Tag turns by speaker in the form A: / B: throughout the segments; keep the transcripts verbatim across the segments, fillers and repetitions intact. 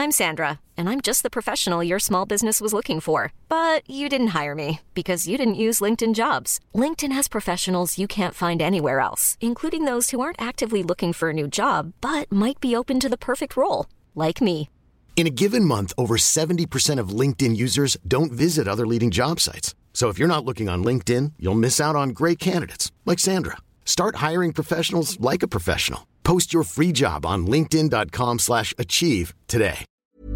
A: I'm Sandra, and I'm just the professional your small business was looking for. But you didn't hire me because you didn't use LinkedIn Jobs. LinkedIn has professionals you can't find anywhere else, including those who aren't actively looking for a new job, but might be open to the perfect role, like me.
B: In a given month, over seventy percent of LinkedIn users don't visit other leading job sites. So if you're not looking on LinkedIn, you'll miss out on great candidates like Sandra. Start hiring professionals like a professional. Post your free job on linkedin dot com slash achieve today.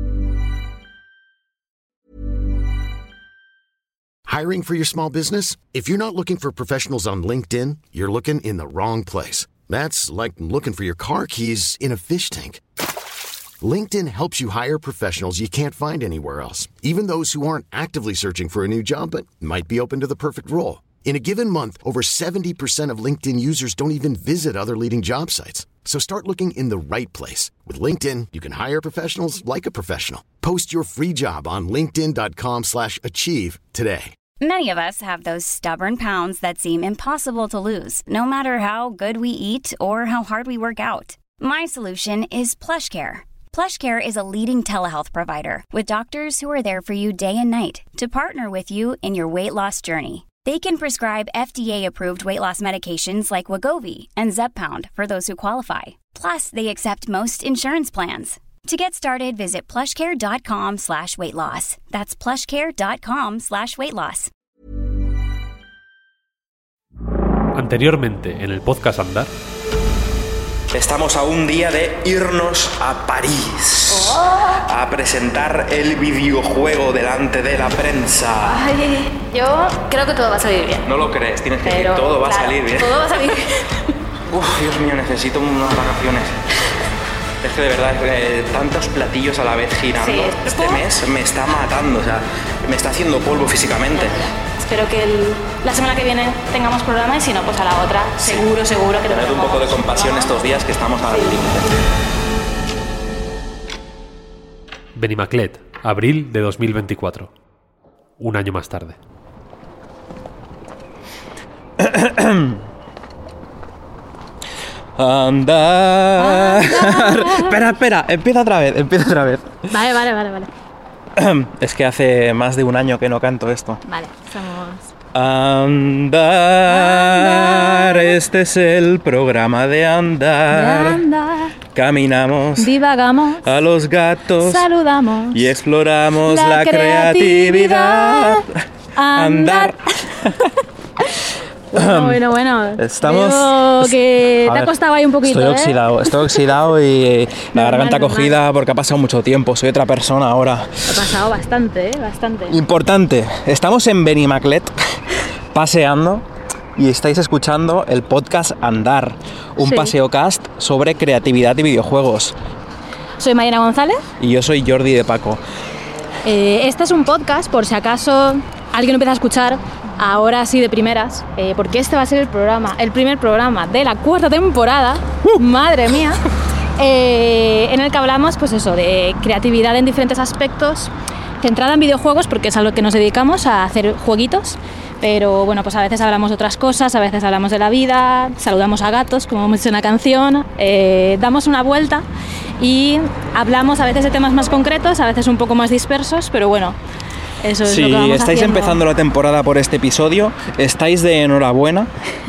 B: Hiring for your small business? If you're not looking for professionals on LinkedIn, you're looking in the wrong place. That's like looking for your car keys in a fish tank. LinkedIn helps you hire professionals you can't find anywhere else, even those who aren't actively searching for a new job but might be open to the perfect role. In a given month, over seventy percent of LinkedIn users don't even visit other leading job sites. So start looking in the right place. With LinkedIn, you can hire professionals like a professional. Post your free job on linkedin dot com slash achieve today.
C: Many of us have those stubborn pounds that seem impossible to lose, no matter how good we eat or how hard we work out. My solution is PlushCare. PlushCare is a leading telehealth provider with doctors who are there for you day and night to partner with you in your weight loss journey. They can prescribe F D A-approved weight loss medications like Wegovy and Zepbound for those who qualify. Plus, they accept most insurance plans. To get started, visit plushcare.com slash weight loss. That's plushcare.com slash weight loss.
D: Anteriormente, en el podcast Andar.
E: Estamos a un día de irnos a París a presentar el videojuego delante de la prensa.
F: Ay, yo creo que todo va a salir bien.
E: No lo crees, tienes que
F: Pero,
E: decir todo va
F: claro,
E: a salir bien.
F: Todo va a salir bien.
E: Uf, Dios mío, necesito unas vacaciones. Es que de verdad, eh, tantos platillos a la vez girando,
F: Sí,
E: este
F: ¿cómo?
E: mes me está matando, o sea, me está haciendo polvo físicamente.
F: Espero que el- la semana que viene tengamos programa y si no, pues a la otra, seguro, seguro que
E: Tened un
F: tendremos
E: poco de compasión
F: programa.
E: estos días que estamos al
F: Sí.
E: límite.
D: Benimaclet, abril de dos mil veinticuatro. Un año más tarde.
G: Andar. espera, espera, empieza otra vez, empieza otra vez.
F: Vale, vale, vale, vale.
G: Es que hace más de un año que no canto esto.
F: Vale, somos...
G: Andar, este es el programa de andar.
F: Andar,
G: Caminamos
F: divagamos,
G: a los gatos
F: saludamos
G: y exploramos la,
F: la
G: creatividad.
F: Andar. Bueno, bueno, bueno.
G: Estamos-
F: Veo que
G: A
F: te ha
G: ver,
F: costado ahí un poquito,
G: Estoy
F: ¿eh?
G: oxidado, estoy oxidado y la
F: Normal,
G: garganta
F: normal.
G: cogida porque ha pasado mucho tiempo. Soy otra persona ahora.
F: Ha pasado bastante, ¿eh? Bastante.
G: Importante, estamos en Benimaclet paseando y estáis escuchando el podcast Andar, un
F: Sí.
G: paseocast sobre creatividad y videojuegos.
F: Soy Mariana González.
G: Y yo soy Jordi de Paco.
F: Eh, este es un podcast, por si acaso alguien lo empieza a escuchar ahora sí de primeras, eh, porque este va a ser el programa, el primer programa de la cuarta temporada, madre mía, eh, en el que hablamos, pues eso, de creatividad en diferentes aspectos, centrada en videojuegos, porque es a lo que nos dedicamos, a hacer jueguitos. Pero bueno, pues a veces hablamos de otras cosas, a veces hablamos de la vida, saludamos a gatos, como hemos dicho en la canción, eh, damos una vuelta y hablamos a veces de temas más concretos, a veces un poco más dispersos, pero bueno, eso es
G: Si
F: lo que vamos
G: estáis
F: haciendo.
G: empezando la temporada por este episodio, estáis de enhorabuena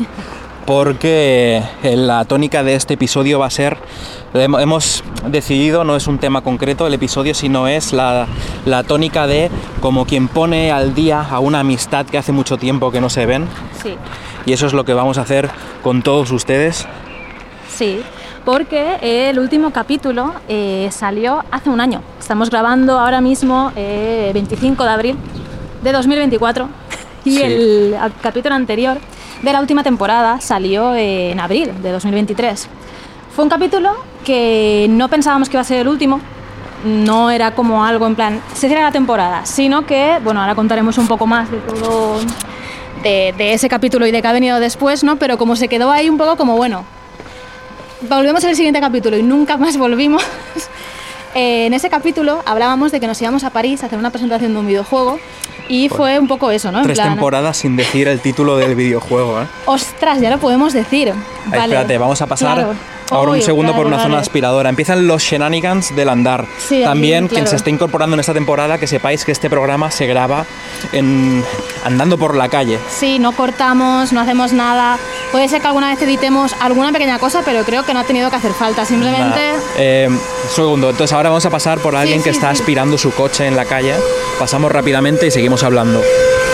G: porque la tónica de este episodio va a ser, hemos decidido, no es un tema concreto el episodio, sino es la, la tónica de como quien pone al día a una amistad que hace mucho tiempo que no se ven,
F: Sí,
G: y eso es lo que vamos a hacer con todos ustedes.
F: sí, porque el último capítulo eh, salió hace un año. Estamos grabando ahora mismo eh, veinticinco de abril de dos mil veinticuatro y
G: Sí.
F: el a- capítulo anterior de la última temporada salió en abril de dos mil veintitrés. Fue un capítulo que no pensábamos que iba a ser el último, no era como algo en plan, se cierra la temporada, sino que, bueno, ahora contaremos un poco más de todo, de, de ese capítulo y de que ha venido después, ¿no? Pero como se quedó ahí un poco como, bueno, volvemos al siguiente capítulo y nunca más volvimos. Eh, en ese capítulo hablábamos de que nos íbamos a París a hacer una presentación de un videojuego y fue un poco eso, ¿no? En
G: Tres
F: plan,
G: temporadas sin decir el título del videojuego, ¿eh?
F: ostras, ya lo podemos decir.
G: Ay, espérate, vamos a pasar
F: Claro.
G: Ahora
F: Uy,
G: un segundo
F: claro,
G: por una
F: vale.
G: zona aspiradora. Empiezan los shenanigans del andar.
F: Sí,
G: También,
F: aquí,
G: quien
F: claro.
G: se esté incorporando en esta temporada, que sepáis que este programa se graba en, andando por la calle.
F: Sí, no cortamos, no hacemos nada. Puede ser que alguna vez editemos alguna pequeña cosa, pero creo que no ha tenido que hacer falta. Simplemente...
G: Nada. Eh, segundo, entonces ahora vamos a pasar por alguien
F: Sí,
G: que
F: sí,
G: está
F: sí.
G: aspirando su coche en la calle. Pasamos rápidamente y seguimos hablando.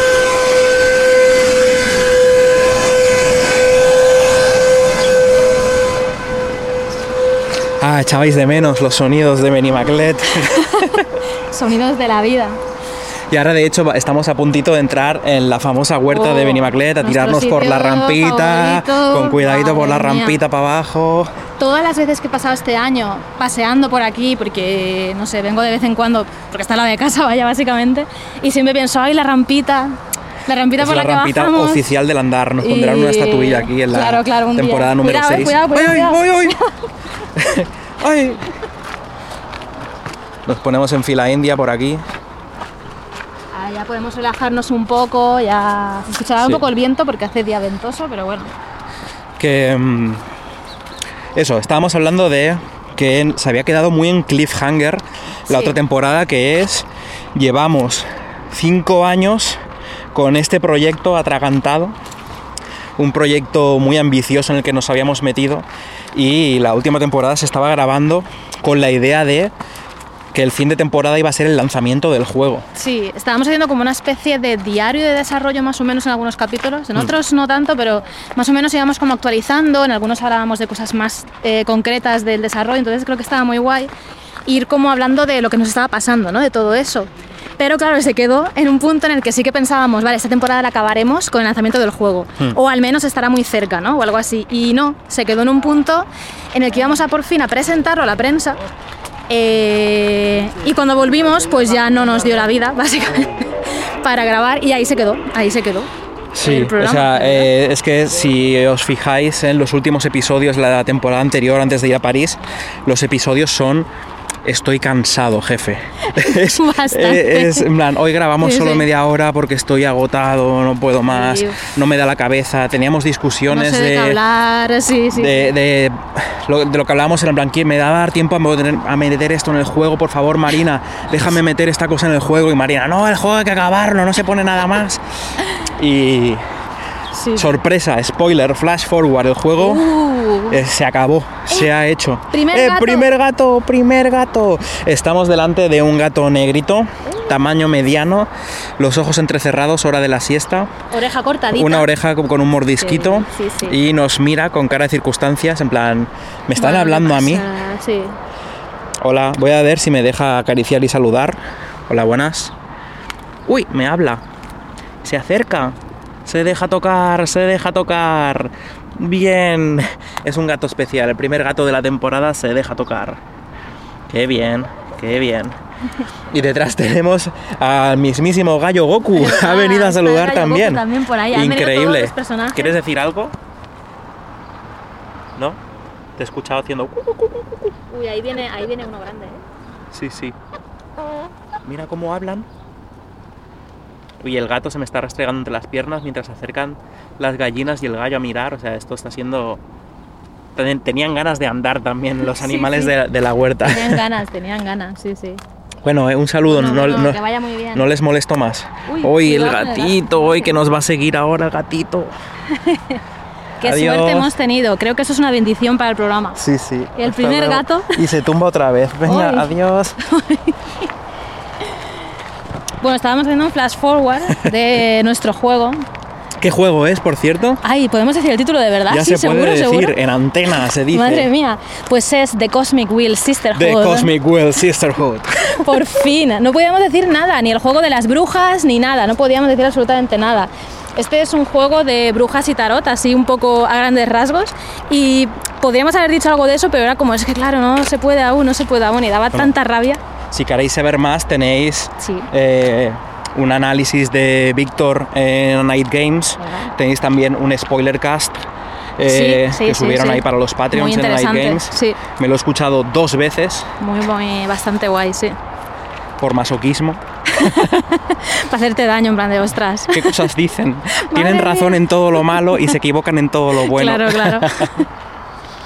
G: Ah, echabais de menos los sonidos de Benimaclet.
F: Sonidos de la vida.
G: Y ahora, de hecho, estamos a puntito de entrar en la famosa huerta
F: Oh,
G: de Benimaclet, a
F: nuestro
G: tirarnos por la
F: sitio
G: rampita,
F: favorito.
G: con cuidadito por la
F: Madre mía.
G: rampita para abajo.
F: Todas las veces que he pasado este año paseando por aquí, porque, no sé, vengo de vez en cuando, porque está la de casa, vaya, básicamente, y siempre pienso, ay, la rampita, la rampita
G: Es
F: por
G: la
F: la, que
G: rampita
F: bajamos.
G: oficial del andar. Nos
F: Y-
G: pondrán una estatuilla aquí en la
F: Claro, claro, un día.
G: temporada número
F: Cuidado, eh,
G: seis.
F: cuidado, cuidado,
G: ¡Ay,
F: cuidado.
G: ay, ay, ay! ¡Ay! Nos ponemos en fila india por aquí.
F: Ah, ya podemos relajarnos un poco, ya se escuchará
G: Sí.
F: un poco el viento porque hace día ventoso, pero bueno.
G: Que mm, eso, estábamos hablando de que se había quedado muy en cliffhanger la
F: Sí.
G: otra temporada, que es llevamos cinco años con este proyecto atragantado, un proyecto muy ambicioso en el que nos habíamos metido, y la última temporada se estaba grabando con la idea de que el fin de temporada iba a ser el lanzamiento del juego.
F: Sí, estábamos haciendo como una especie de diario de desarrollo más o menos en algunos capítulos,
G: Mm.
F: en otros no tanto, pero más o menos íbamos como actualizando, en algunos hablábamos de cosas más eh, concretas del desarrollo, entonces creo que estaba muy guay ir como hablando de lo que nos estaba pasando, ¿no? De todo eso. Pero claro, se quedó en un punto en el que sí que pensábamos, vale, esta temporada la acabaremos con el lanzamiento del juego,
G: Hmm.
F: o al menos estará muy cerca, ¿no? O algo así. Y no, se quedó en un punto en el que íbamos a por fin a presentarlo a la prensa. Eh, y cuando volvimos, pues ya no nos dio la vida, básicamente, para grabar, y ahí se quedó, ahí se quedó.
G: Sí,
F: el
G: o
F: programa,
G: sea,
F: ¿verdad?
G: eh, es que si os fijáis en los últimos episodios de la temporada anterior, antes de ir a París, los episodios son estoy cansado, jefe. Es,
F: Bastante.
G: es en plan, hoy grabamos
F: Sí,
G: solo
F: sí.
G: media hora porque estoy agotado, no puedo más,
F: Sí.
G: no me da la cabeza. Teníamos
F: No
G: discusiones
F: sé de qué hablar, sí, sí.
G: de, de, lo, de lo que hablábamos en el plan, ¿quién me da a dar tiempo a meter, a meter esto en el juego? Por favor, Marina, déjame meter esta cosa en el juego. Y Marina, no, el juego hay que acabarlo, no se pone nada más. Y
F: sí.
G: sorpresa, spoiler, flash forward, el juego
F: Uh.
G: eh, se acabó, se ha hecho.
F: primer
G: Eh,
F: gato.
G: primer gato, primer gato. Estamos delante de un gato negrito, tamaño mediano, los ojos entrecerrados, hora de la siesta,
F: Oreja cortadita.
G: una oreja con con un mordisquito
F: Sí, sí, sí.
G: y nos mira con cara de circunstancias, en plan, ¿me están
F: Bueno,
G: hablando
F: ¿qué
G: a mí?
F: pasa? Sí.
G: Hola, voy a ver si me deja acariciar y saludar. Hola, buenas. Uy, me habla. Se acerca. Se deja tocar, se deja tocar. Bien. Es un gato especial. El primer gato de la temporada se deja tocar. Qué bien, qué bien. Y detrás tenemos al mismísimo Gallo Goku. Ha
F: Ah,
G: venido a
F: está
G: saludar
F: Gallo
G: también.
F: Goku también por ahí. Han venido todos
G: Increíble.
F: los personajes.
G: ¿Quieres decir algo? ¿No? Te he escuchado haciendo...
F: Uy, ahí viene, ahí viene uno grande, ¿eh?
G: Sí, sí. Mira cómo hablan. Uy, el gato se me está restregando entre las piernas mientras se acercan las gallinas y el gallo a mirar. O sea, esto está siendo... Ten- Tenían ganas de andar también los
F: Sí,
G: animales
F: sí.
G: De, de la huerta.
F: Tenían ganas, tenían ganas, sí, sí.
G: Bueno, eh, un saludo.
F: Bueno,
G: no,
F: bueno,
G: no-
F: que vaya muy bien.
G: no les molesto más.
F: Uy,
G: Hoy el
F: cuidado con el
G: gatito, hoy que nos va a seguir ahora el gatito.
F: Qué
G: Adiós.
F: suerte hemos tenido. Creo que eso es una bendición para el programa.
G: Sí, sí.
F: ¿Y el
G: Hasta
F: primer
G: luego.
F: gato?
G: Y se tumba otra vez. Venga,
F: Ay.
G: adiós.
F: Bueno, estábamos haciendo un flash forward de nuestro juego.
G: ¿Qué juego es, por cierto?
F: Ay, ¿podemos decir el título de verdad?
G: Ya
F: sí,
G: se
F: seguro,
G: puede decir,
F: seguro.
G: en antena se dice.
F: Madre mía. Pues es The Cosmic Wheel Sisterhood.
G: The Cosmic Wheel Sisterhood.
F: Por fin. No podíamos decir nada, ni el juego de las brujas, ni nada. No podíamos decir absolutamente nada. Este es un juego de brujas y tarot, así un poco a grandes rasgos. Y podríamos haber dicho algo de eso, pero era como, es que claro, no se puede aún, no se puede aún. Y daba tanta rabia.
G: Si queréis saber más, tenéis
F: Sí.
G: eh, un análisis de Víctor en Night Games.
F: Ajá.
G: Tenéis también un spoiler cast eh,
F: Sí, sí,
G: que
F: sí,
G: subieron
F: sí.
G: ahí para los Patreons
F: Muy
G: en Night
F: interesante,
G: Games.
F: sí.
G: Me lo he escuchado dos veces
F: Muy, muy, bastante guay, sí.
G: por masoquismo.
F: Para hacerte daño, en plan de ostras.
G: ¿Qué cosas dicen? Tienen
F: Madre
G: razón
F: mía.
G: en todo lo malo y se equivocan en todo lo bueno.
F: Claro, claro.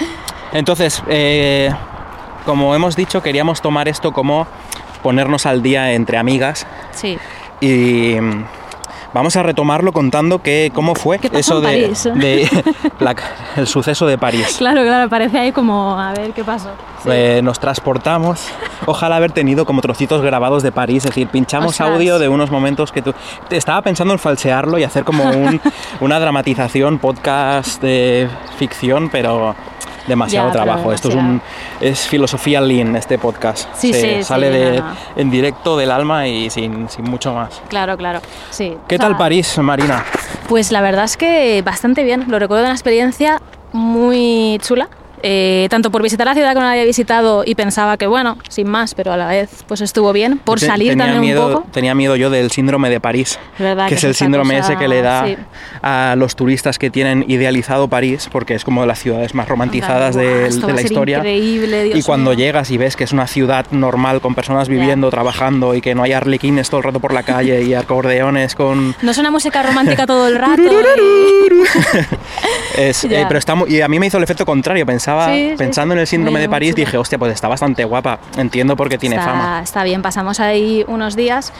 G: Entonces, eh, como hemos dicho, queríamos tomar esto como ponernos al día entre amigas.
F: Sí.
G: Y vamos a retomarlo contando que cómo fue
F: ¿Qué pasó
G: eso
F: en
G: de,
F: París?
G: de la- el suceso de París.
F: Claro, claro, parece ahí como, a ver, ¿qué pasó? Sí.
G: Eh, nos transportamos. Ojalá haber tenido como trocitos grabados de París, es decir, pinchamos
F: Ostras.
G: audio de unos momentos que tú... Estaba pensando en falsearlo y hacer como un- una dramatización, podcast de ficción, pero demasiado
F: Ya, pero
G: trabajo. Esto es, un, es filosofía lean, este podcast.
F: Sí,
G: Se
F: sí,
G: sale
F: sí,
G: de,
F: no, no.
G: en directo del alma y sin, sin mucho más.
F: Claro, claro, sí.
G: ¿Qué
F: O sea,
G: tal París, Marina?
F: Pues la verdad es que bastante bien. Lo recuerdo de una experiencia muy chula. Eh, tanto por visitar la ciudad que no la había visitado y pensaba que, bueno, sin más, pero a la vez pues estuvo bien. Por
G: Te-
F: salir
G: tenía
F: también
G: miedo,
F: un poco.
G: Tenía miedo yo del síndrome de París,
F: Es verdad
G: que,
F: que
G: es
F: es
G: el
F: esta
G: síndrome
F: cosa-
G: ese que le da
F: sí.
G: a los turistas que tienen idealizado París, porque es como de las ciudades más romantizadas
F: Guau,
G: de,
F: esto
G: de
F: va a
G: la
F: ser
G: historia.
F: increíble, Dios
G: Y cuando
F: mío.
G: llegas y ves que es una ciudad normal con personas
F: Ya.
G: viviendo, trabajando y que no hay arlequines todo el rato por la calle y acordeones con...
F: No es una música romántica todo el rato. y-
G: Es,
F: Ya.
G: eh, pero está muy- y a mí me hizo el efecto contrario. Pensaba,
F: Sí, sí,
G: pensando
F: sí.
G: en el síndrome
F: Muy,
G: de
F: muy
G: París,
F: chulo.
G: dije, hostia, pues está bastante guapa. Entiendo por qué tiene
F: está,
G: fama.
F: está bien, pasamos ahí unos días.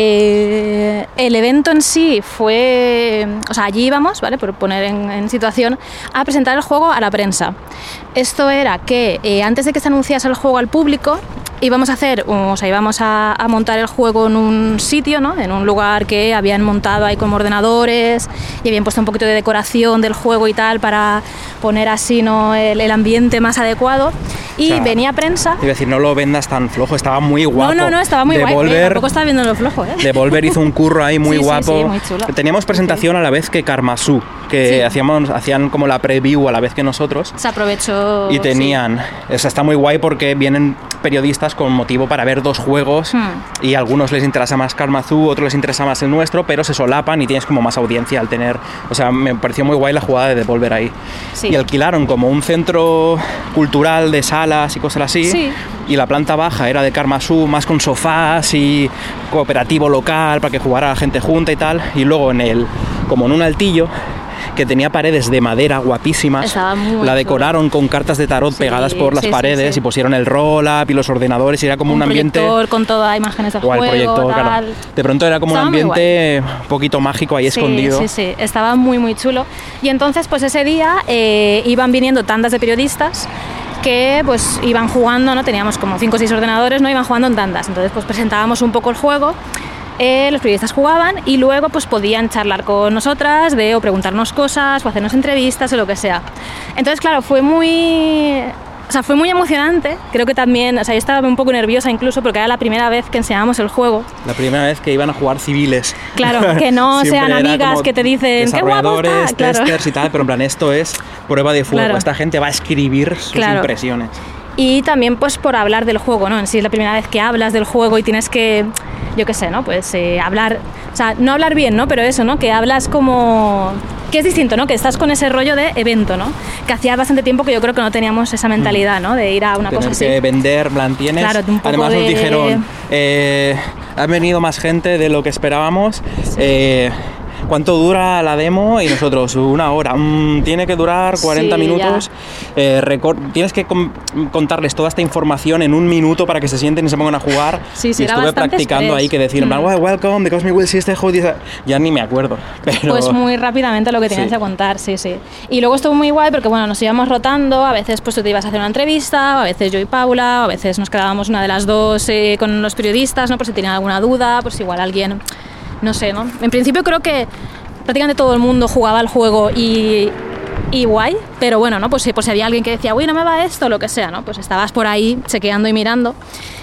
F: Eh, el evento en sí fue, o sea, allí íbamos, ¿vale? Por poner en, en situación, a presentar el juego a la prensa. Esto era que eh, antes de que se anunciase el juego al público, íbamos a hacer, o sea, íbamos a, a montar el juego en un sitio, ¿no? En un lugar que habían montado ahí como ordenadores y habían puesto un poquito de decoración del juego y tal para poner así, ¿no? el, el ambiente más adecuado. Y
G: O sea,
F: venía prensa.
G: Iba a decir, no lo vendas tan flojo, estaba muy guapo.
F: No, no, no, estaba muy guay. Eh,
G: Devolver,
F: tampoco estaba viendo lo flojo, ¿eh?
G: Devolver hizo un curro ahí muy
F: Sí, sí,
G: guapo.
F: sí, muy chulo.
G: Teníamos presentación a la vez que Karmasu, que
F: Sí.
G: hacíamos, hacían como la preview a la vez que nosotros.
F: Se aprovechó.
G: Y tenían, o sea, está muy guay porque vienen periodistas con motivo para ver dos juegos
F: Hmm.
G: y a algunos les interesa más Karmazu, otros les interesa más el nuestro, pero se solapan y tienes como más audiencia al tener, o sea, me pareció muy guay la jugada de Devolver ahí.
F: Sí.
G: Y alquilaron como un centro cultural de salas y cosas así.
F: Sí.
G: Y la planta baja era de Karmazu, más con sofás y cooperativo local para que jugara la gente junta y tal. Y luego en el, como en un altillo que tenía paredes de madera guapísimas,
F: Estaba muy
G: la
F: chulo.
G: decoraron con cartas de tarot
F: Sí,
G: pegadas por las
F: sí, sí,
G: paredes
F: sí.
G: y pusieron el roll-up y los ordenadores y era como un,
F: un
G: ambiente...
F: proyector con todas imágenes del
G: Guau, el
F: juego,
G: proyector,
F: tal.
G: claro. De pronto era como
F: Estaba
G: un
F: muy
G: ambiente un poquito mágico ahí
F: Sí,
G: escondido.
F: Sí, sí, estaba muy, muy chulo. Y entonces, pues ese día eh, iban viniendo tandas de periodistas que pues iban jugando, ¿no? Teníamos como cinco o seis ordenadores, ¿no? Iban jugando en tandas. Entonces, pues presentábamos un poco el juego. Eh, los periodistas jugaban y luego pues podían charlar con nosotras de, o preguntarnos cosas o hacernos entrevistas o lo que sea. Entonces, claro, fue muy... O sea, fue muy emocionante. Creo que también, o sea, yo estaba un poco nerviosa incluso porque era la primera vez que enseñábamos el juego.
G: La primera vez que iban a jugar civiles.
F: Claro, que no
G: Siempre
F: sean
G: era
F: amigas
G: como
F: que te dicen, "Qué guapo
G: desarrolladores,
F: está", claro.
G: testers y tal, pero en plan esto es prueba de fuego.
F: Claro.
G: Esta gente va a escribir sus
F: Claro.
G: impresiones.
F: Y también pues por hablar del juego, ¿no? En sí es la primera vez que hablas del juego y tienes que, yo qué sé, ¿no? Pues eh, hablar, o sea, no hablar bien, ¿no? Pero eso, ¿no? Que hablas como... Que es distinto, ¿no? Que estás con ese rollo de evento, ¿no? Que hacía bastante tiempo que yo creo que no teníamos esa mentalidad, ¿no? De ir a una
G: Tener
F: cosa así.
G: que vender, plan, tienes.
F: Claro, un poco
G: Además nos
F: de-
G: dijeron, eh, ha venido más gente de lo que esperábamos. Eh, ¿Cuánto dura la demo? Y nosotros, una hora. Mm, tiene que durar cuarenta
F: Sí,
G: minutos. Eh, recor- tienes que com- contarles toda esta información en un minuto para que se sienten y se pongan a jugar.
F: Sí, sí,
G: y
F: era
G: estuve
F: bastante
G: practicando
F: estrés.
G: ahí que decir,
F: Mm.
G: well, welcome, because me will see este juego. Ya ni me acuerdo. Pero
F: Pues muy rápidamente lo que tenías
G: Sí.
F: que contar, sí, sí. Y luego estuvo muy guay porque, bueno, nos íbamos rotando, a veces pues tú te ibas a hacer una entrevista, a veces yo y Paula, a veces nos quedábamos una de las dos eh, con los periodistas, ¿no? Por si tenían alguna duda, pues igual alguien, no sé, ¿no? En principio creo que prácticamente todo el mundo jugaba al juego y, y guay, pero bueno, ¿no? Pues si, pues si había alguien que decía, uy, no me va esto, lo que sea, ¿no? Pues estabas por ahí chequeando y mirando.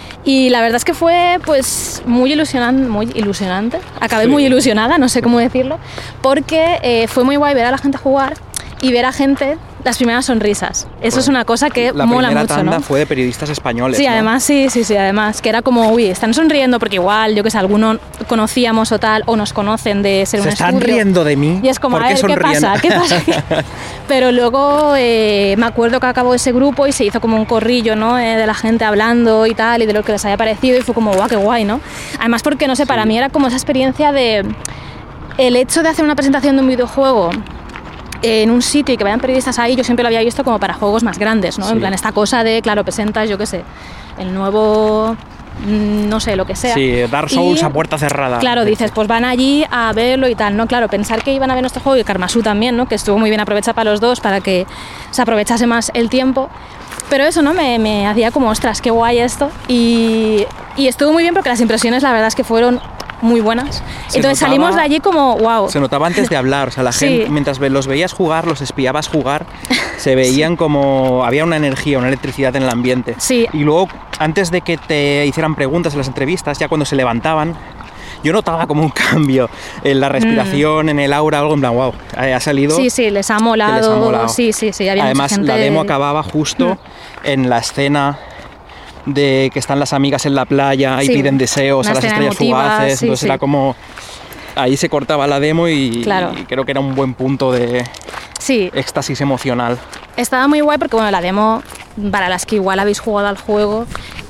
F: Y la verdad es que fue pues muy ilusionante, muy ilusionante. Acabé
G: Sí.
F: muy ilusionada, no sé cómo decirlo, porque eh, fue muy guay ver a la gente jugar y ver a gente las primeras sonrisas. Eso es una cosa que
G: la
F: mola
G: primera
F: mucho,
G: tanda
F: ¿no?
G: fue de periodistas españoles.
F: Sí,
G: ¿no?
F: además, sí, sí, sí, además, que era como, uy, están sonriendo porque igual, yo que sé, alguno conocíamos o tal, o nos conocen de ser
G: Se
F: un
G: están
F: estudio.
G: riendo de mí.
F: Y es como,
G: ¿Por
F: a
G: qué
F: ver, ¿qué
G: sonríen?
F: pasa? ¿Qué pasa? Pero luego eh, me acuerdo que acabó ese grupo y se hizo como un corrillo, ¿no? Eh, de la gente hablando y tal, y de lo que les había parecido, y fue como, guau, qué guay, ¿no? Además, porque, no sé, para mí era como esa experiencia de... El hecho de hacer una presentación de un videojuego en un sitio y que vayan periodistas ahí, yo siempre lo había visto como para juegos más grandes, ¿no?
G: Sí.
F: En plan, esta cosa de, claro, presentas, yo qué sé, el nuevo, no sé, lo que sea.
G: Sí, Dark Souls
F: Y,
G: a puerta cerrada.
F: Claro, dices, pues van allí a verlo y tal, ¿no? Claro, pensar que iban a ver nuestro juego y Karmasu también, ¿no? Que estuvo muy bien aprovechado para los dos, para que se aprovechase más el tiempo. Pero eso, ¿no? Me, me hacía como, ostras, qué guay esto. Y, y estuvo muy bien porque las impresiones, la verdad es que fueron muy buenas.
G: Se
F: Entonces
G: notaba-
F: salimos de allí como, wow.
G: Se notaba antes de hablar, o sea, la
F: Sí.
G: gente, mientras ve- los veías jugar, los espiabas jugar, se veían como, había una energía, una electricidad en el ambiente.
F: Sí.
G: Y luego, antes de que te hicieran preguntas en las entrevistas, ya cuando se levantaban, yo notaba como un cambio en la respiración, en el aura, algo en plan, wow, ha salido.
F: Mm. Sí, sí, les ha molado.
G: que les ha molado.
F: Sí, sí, sí. Había
G: Además,
F: mucha gente...
G: la demo acababa justo en la escena de que están las amigas en la playa y
F: Sí,
G: piden deseos
F: una
G: a las
F: escena
G: estrellas
F: emotiva,
G: fugaces,
F: sí,
G: entonces
F: sí.
G: era como... Ahí se cortaba la demo y,
F: Claro.
G: y creo que era un buen punto de
F: Sí,
G: éxtasis emocional.
F: estaba muy guay porque, bueno, la demo, para las que igual habéis jugado al juego,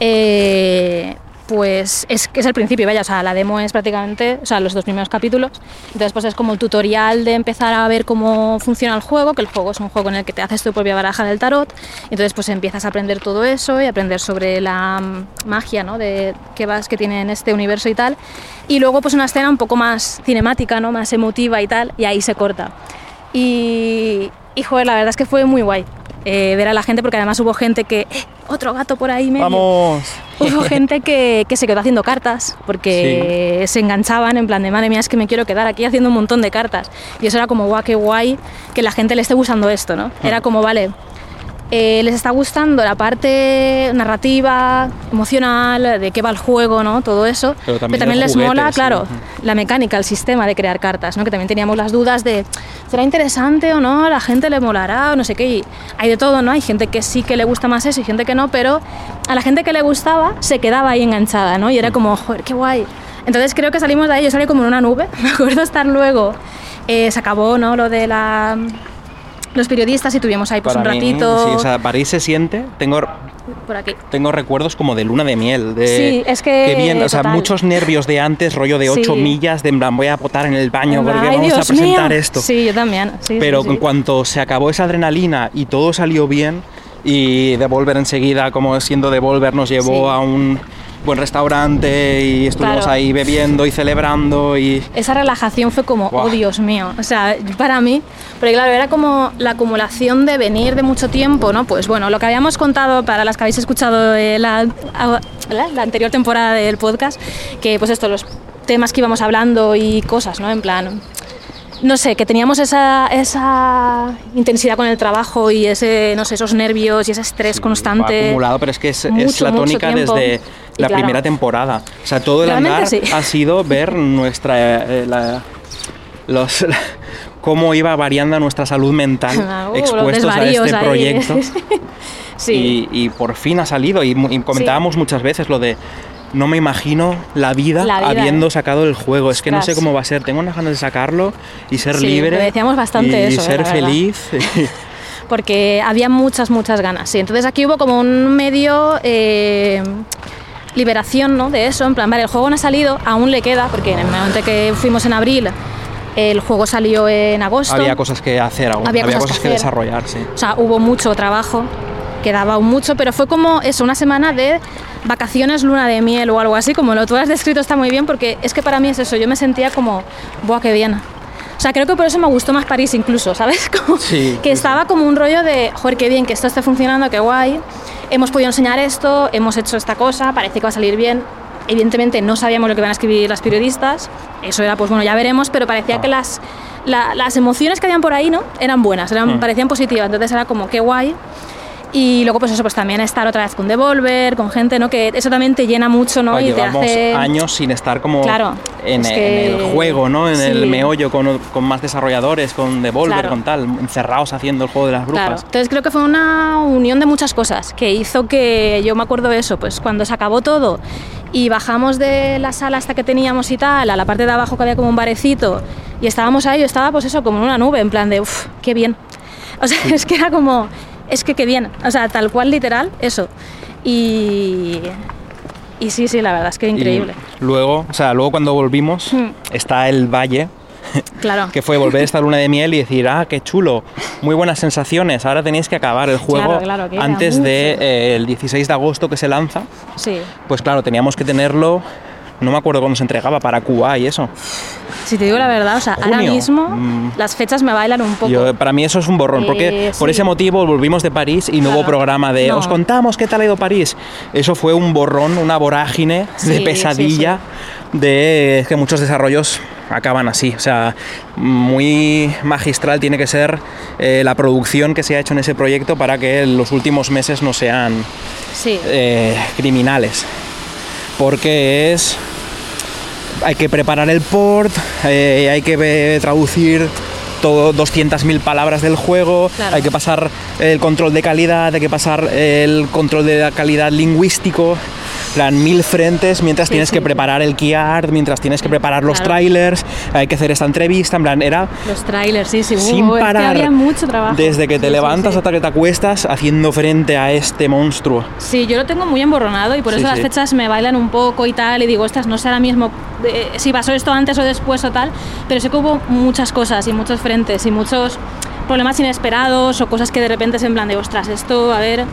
F: eh, pues es que es el principio, vaya, o sea, la demo es prácticamente, o sea, los dos primeros capítulos, entonces pues es como el tutorial de empezar a ver cómo funciona el juego, que el juego es un juego en el que te haces tu propia baraja del tarot, entonces pues empiezas a aprender todo eso y aprender sobre la mm, magia, ¿no?, de que vas, que tiene en este universo y tal, y luego pues una escena un poco más cinemática, ¿no?, más emotiva y tal, y ahí se corta. Y, y joder, la verdad es que fue muy guay eh, ver a la gente, porque además hubo gente que, eh, otro gato por ahí medio.
G: ¡Vamos!
F: Hubo gente que, que se quedó haciendo cartas porque se enganchaban en plan de, madre mía, es que me quiero quedar aquí haciendo un montón de cartas. Y eso era como, guau, qué guay que la gente le esté gustando esto, ¿no? Era como, vale, eh, les está gustando la parte narrativa, emocional, de qué va el juego, ¿no? Todo eso.
G: Pero también el
F: les
G: juguete,
F: mola,
G: sí.
F: claro, la mecánica, el sistema de crear cartas, ¿no? Que también teníamos las dudas de, ¿será interesante o no? ¿A la gente le molará o no sé qué? Y hay de todo, ¿no? Hay gente que sí que le gusta más eso y gente que no, pero a la gente que le gustaba se quedaba ahí enganchada, ¿no? Y era como, joder, qué guay. Entonces creo que salimos de ahí, yo salí como en una nube, me acuerdo estar luego, eh, se acabó, ¿no?, lo de la... los periodistas y tuvimos ahí pues
G: Para
F: un
G: mí,
F: ratito...
G: sí, o sea, París se siente, tengo,
F: por aquí.
G: tengo recuerdos como de luna de miel, de
F: Sí, es que,
G: qué bien, o sea,
F: total.
G: muchos nervios de antes, rollo de ocho
F: Sí.
G: millas, de en plan, voy a potar en el baño porque
F: Ay,
G: vamos
F: Dios
G: a presentar
F: mío.
G: esto.
F: Sí, yo también. Sí,
G: Pero
F: sí,
G: en
F: sí.
G: cuanto se acabó esa adrenalina y todo salió bien, y Devolver enseguida, como siendo Devolver, nos llevó
F: Sí.
G: a un buen restaurante y estuvimos
F: Claro.
G: ahí bebiendo y celebrando y...
F: Esa relajación fue como,
G: Buah.
F: oh Dios mío, o sea, para mí, porque claro, era como la acumulación de venir de mucho tiempo, ¿no? Pues bueno, lo que habíamos contado para las que habéis escuchado eh, la, la, la anterior temporada del podcast, que pues esto, los temas que íbamos hablando y cosas, ¿no? En plan, no sé, que teníamos esa, esa intensidad con el trabajo y ese, no sé, esos nervios y ese estrés constante.
G: acumulado, pero es que es, es
F: mucho,
G: la
F: mucho
G: tónica
F: tiempo.
G: desde
F: Y
G: la
F: claro,
G: primera temporada. O sea, todo el
F: Realmente
G: andar
F: sí.
G: ha sido ver nuestra... eh, la- los, cómo iba variando nuestra salud mental
F: uh, los
G: expuestos a
F: desvaríos
G: este
F: ahí.
G: proyecto.
F: Sí.
G: Y, y por fin ha salido. Y, mu- y comentábamos muchas veces lo de... No me imagino la vida,
F: La vida,
G: habiendo
F: ¿eh?
G: sacado el juego. Es que no sé
F: Ostras.
G: cómo va a ser. Tengo unas ganas de sacarlo y ser
F: Sí,
G: libre.
F: lo decíamos bastante
G: y
F: eso, eh,
G: ser
F: la verdad.
G: feliz.
F: Porque había muchas, muchas ganas. Sí. Entonces aquí hubo como un medio eh, liberación, ¿no?, de eso. En plan, vale, el juego no ha salido, aún le queda, porque en el momento que fuimos en abril, el juego salió en agosto.
G: Había cosas que hacer aún.
F: Había
G: Había,
F: cosas
G: cosas
F: que
G: que,
F: hacer.
G: desarrollar, sí.
F: O sea, hubo mucho trabajo, quedaba aún mucho, pero fue como eso, una semana de vacaciones, luna de miel o algo así, como lo tú has descrito está muy bien, porque es que para mí es eso, yo me sentía como, ¡buah, qué bien! O sea, creo que por eso me gustó más París incluso, ¿sabes? Como
G: Sí,
F: que
G: sí,
F: estaba como un rollo de, joder, qué bien, que esto esté funcionando, qué guay, hemos podido enseñar esto, hemos hecho esta cosa, parece que va a salir bien. Evidentemente no sabíamos lo que iban a escribir las periodistas, eso era, pues bueno, ya veremos, pero parecía que las, la- las emociones que habían por ahí, ¿no?, eran buenas, eran,
G: Mm.
F: parecían positivas, entonces era como, qué guay. Y luego, pues eso, pues también estar otra vez con Devolver, con gente, ¿no?, que eso también te llena mucho, ¿no?
G: Ah,
F: Y te
G: llevamos
F: hace...
G: años sin estar como
F: Claro,
G: en,
F: es
G: en
F: que-
G: el juego, ¿no? En
F: sí.
G: el meollo con, con más desarrolladores, con Devolver,
F: Claro.
G: con tal, encerrados haciendo el juego de las
F: Claro.
G: brujas.
F: Entonces creo que fue una unión de muchas cosas que hizo que, yo me acuerdo de eso, pues cuando se acabó todo y bajamos de la sala hasta que teníamos y tal, a la parte de abajo que había como un barecito y estábamos ahí, yo estaba pues eso, como en una nube, en plan de, uff, qué bien. O sea, es que era como, es que qué bien, o sea, tal cual literal, eso. Y, y sí, sí, la verdad es que increíble.
G: Y luego, o sea, luego cuando volvimos,
F: Hmm.
G: está el valle
F: Claro.
G: Que fue volver esta luna de miel y decir, ah, qué chulo, muy buenas sensaciones, ahora tenéis que acabar el juego
F: claro, claro,
G: antes
F: mucho.
G: de eh, el dieciséis de agosto que se lanza.
F: Sí.
G: Pues claro, teníamos que tenerlo, no me acuerdo cuándo se entregaba, para Q A y eso.
F: Si te digo la verdad, o sea,
G: Junio.
F: ahora mismo
G: Mm.
F: las fechas me bailan un poco.
G: Yo, para mí eso es un borrón, porque
F: Eh,
G: por
F: sí.
G: ese motivo volvimos de París y no
F: Claro.
G: hubo programa de
F: No.
G: os contamos qué tal ha ido París. Eso fue un borrón, una vorágine de
F: Sí,
G: pesadilla, de es que muchos desarrollos acaban así. O sea, muy magistral tiene que ser eh, la producción que se ha hecho en ese proyecto para que los últimos meses no sean
F: Sí.
G: eh, criminales. Porque es... hay que preparar el port, eh, hay que eh, traducir todo doscientas mil palabras del juego,
F: Claro.
G: hay que pasar el control de calidad, hay que pasar el control de la calidad lingüístico, plan mil frentes, mientras
F: Sí,
G: tienes
F: sí,
G: que
F: sí.
G: preparar el key art, mientras tienes que preparar los
F: Claro.
G: trailers, hay que hacer esta entrevista, en plan, era
F: Los trailers, sí, sí.
G: sin
F: Uh, es que
G: parar,
F: había mucho trabajo.
G: desde que te
F: Sí, sí,
G: levantas
F: sí.
G: hasta que te acuestas, haciendo frente a este monstruo.
F: Sí, yo lo tengo muy emborronado y por
G: Sí,
F: eso
G: sí.
F: las fechas me bailan un poco y tal, y digo, ostras, no sé ahora mismo eh, si pasó esto antes o después o tal, pero sé que hubo muchas cosas y muchos frentes y muchos problemas inesperados o cosas que de repente es en plan de, ostras, esto, a ver,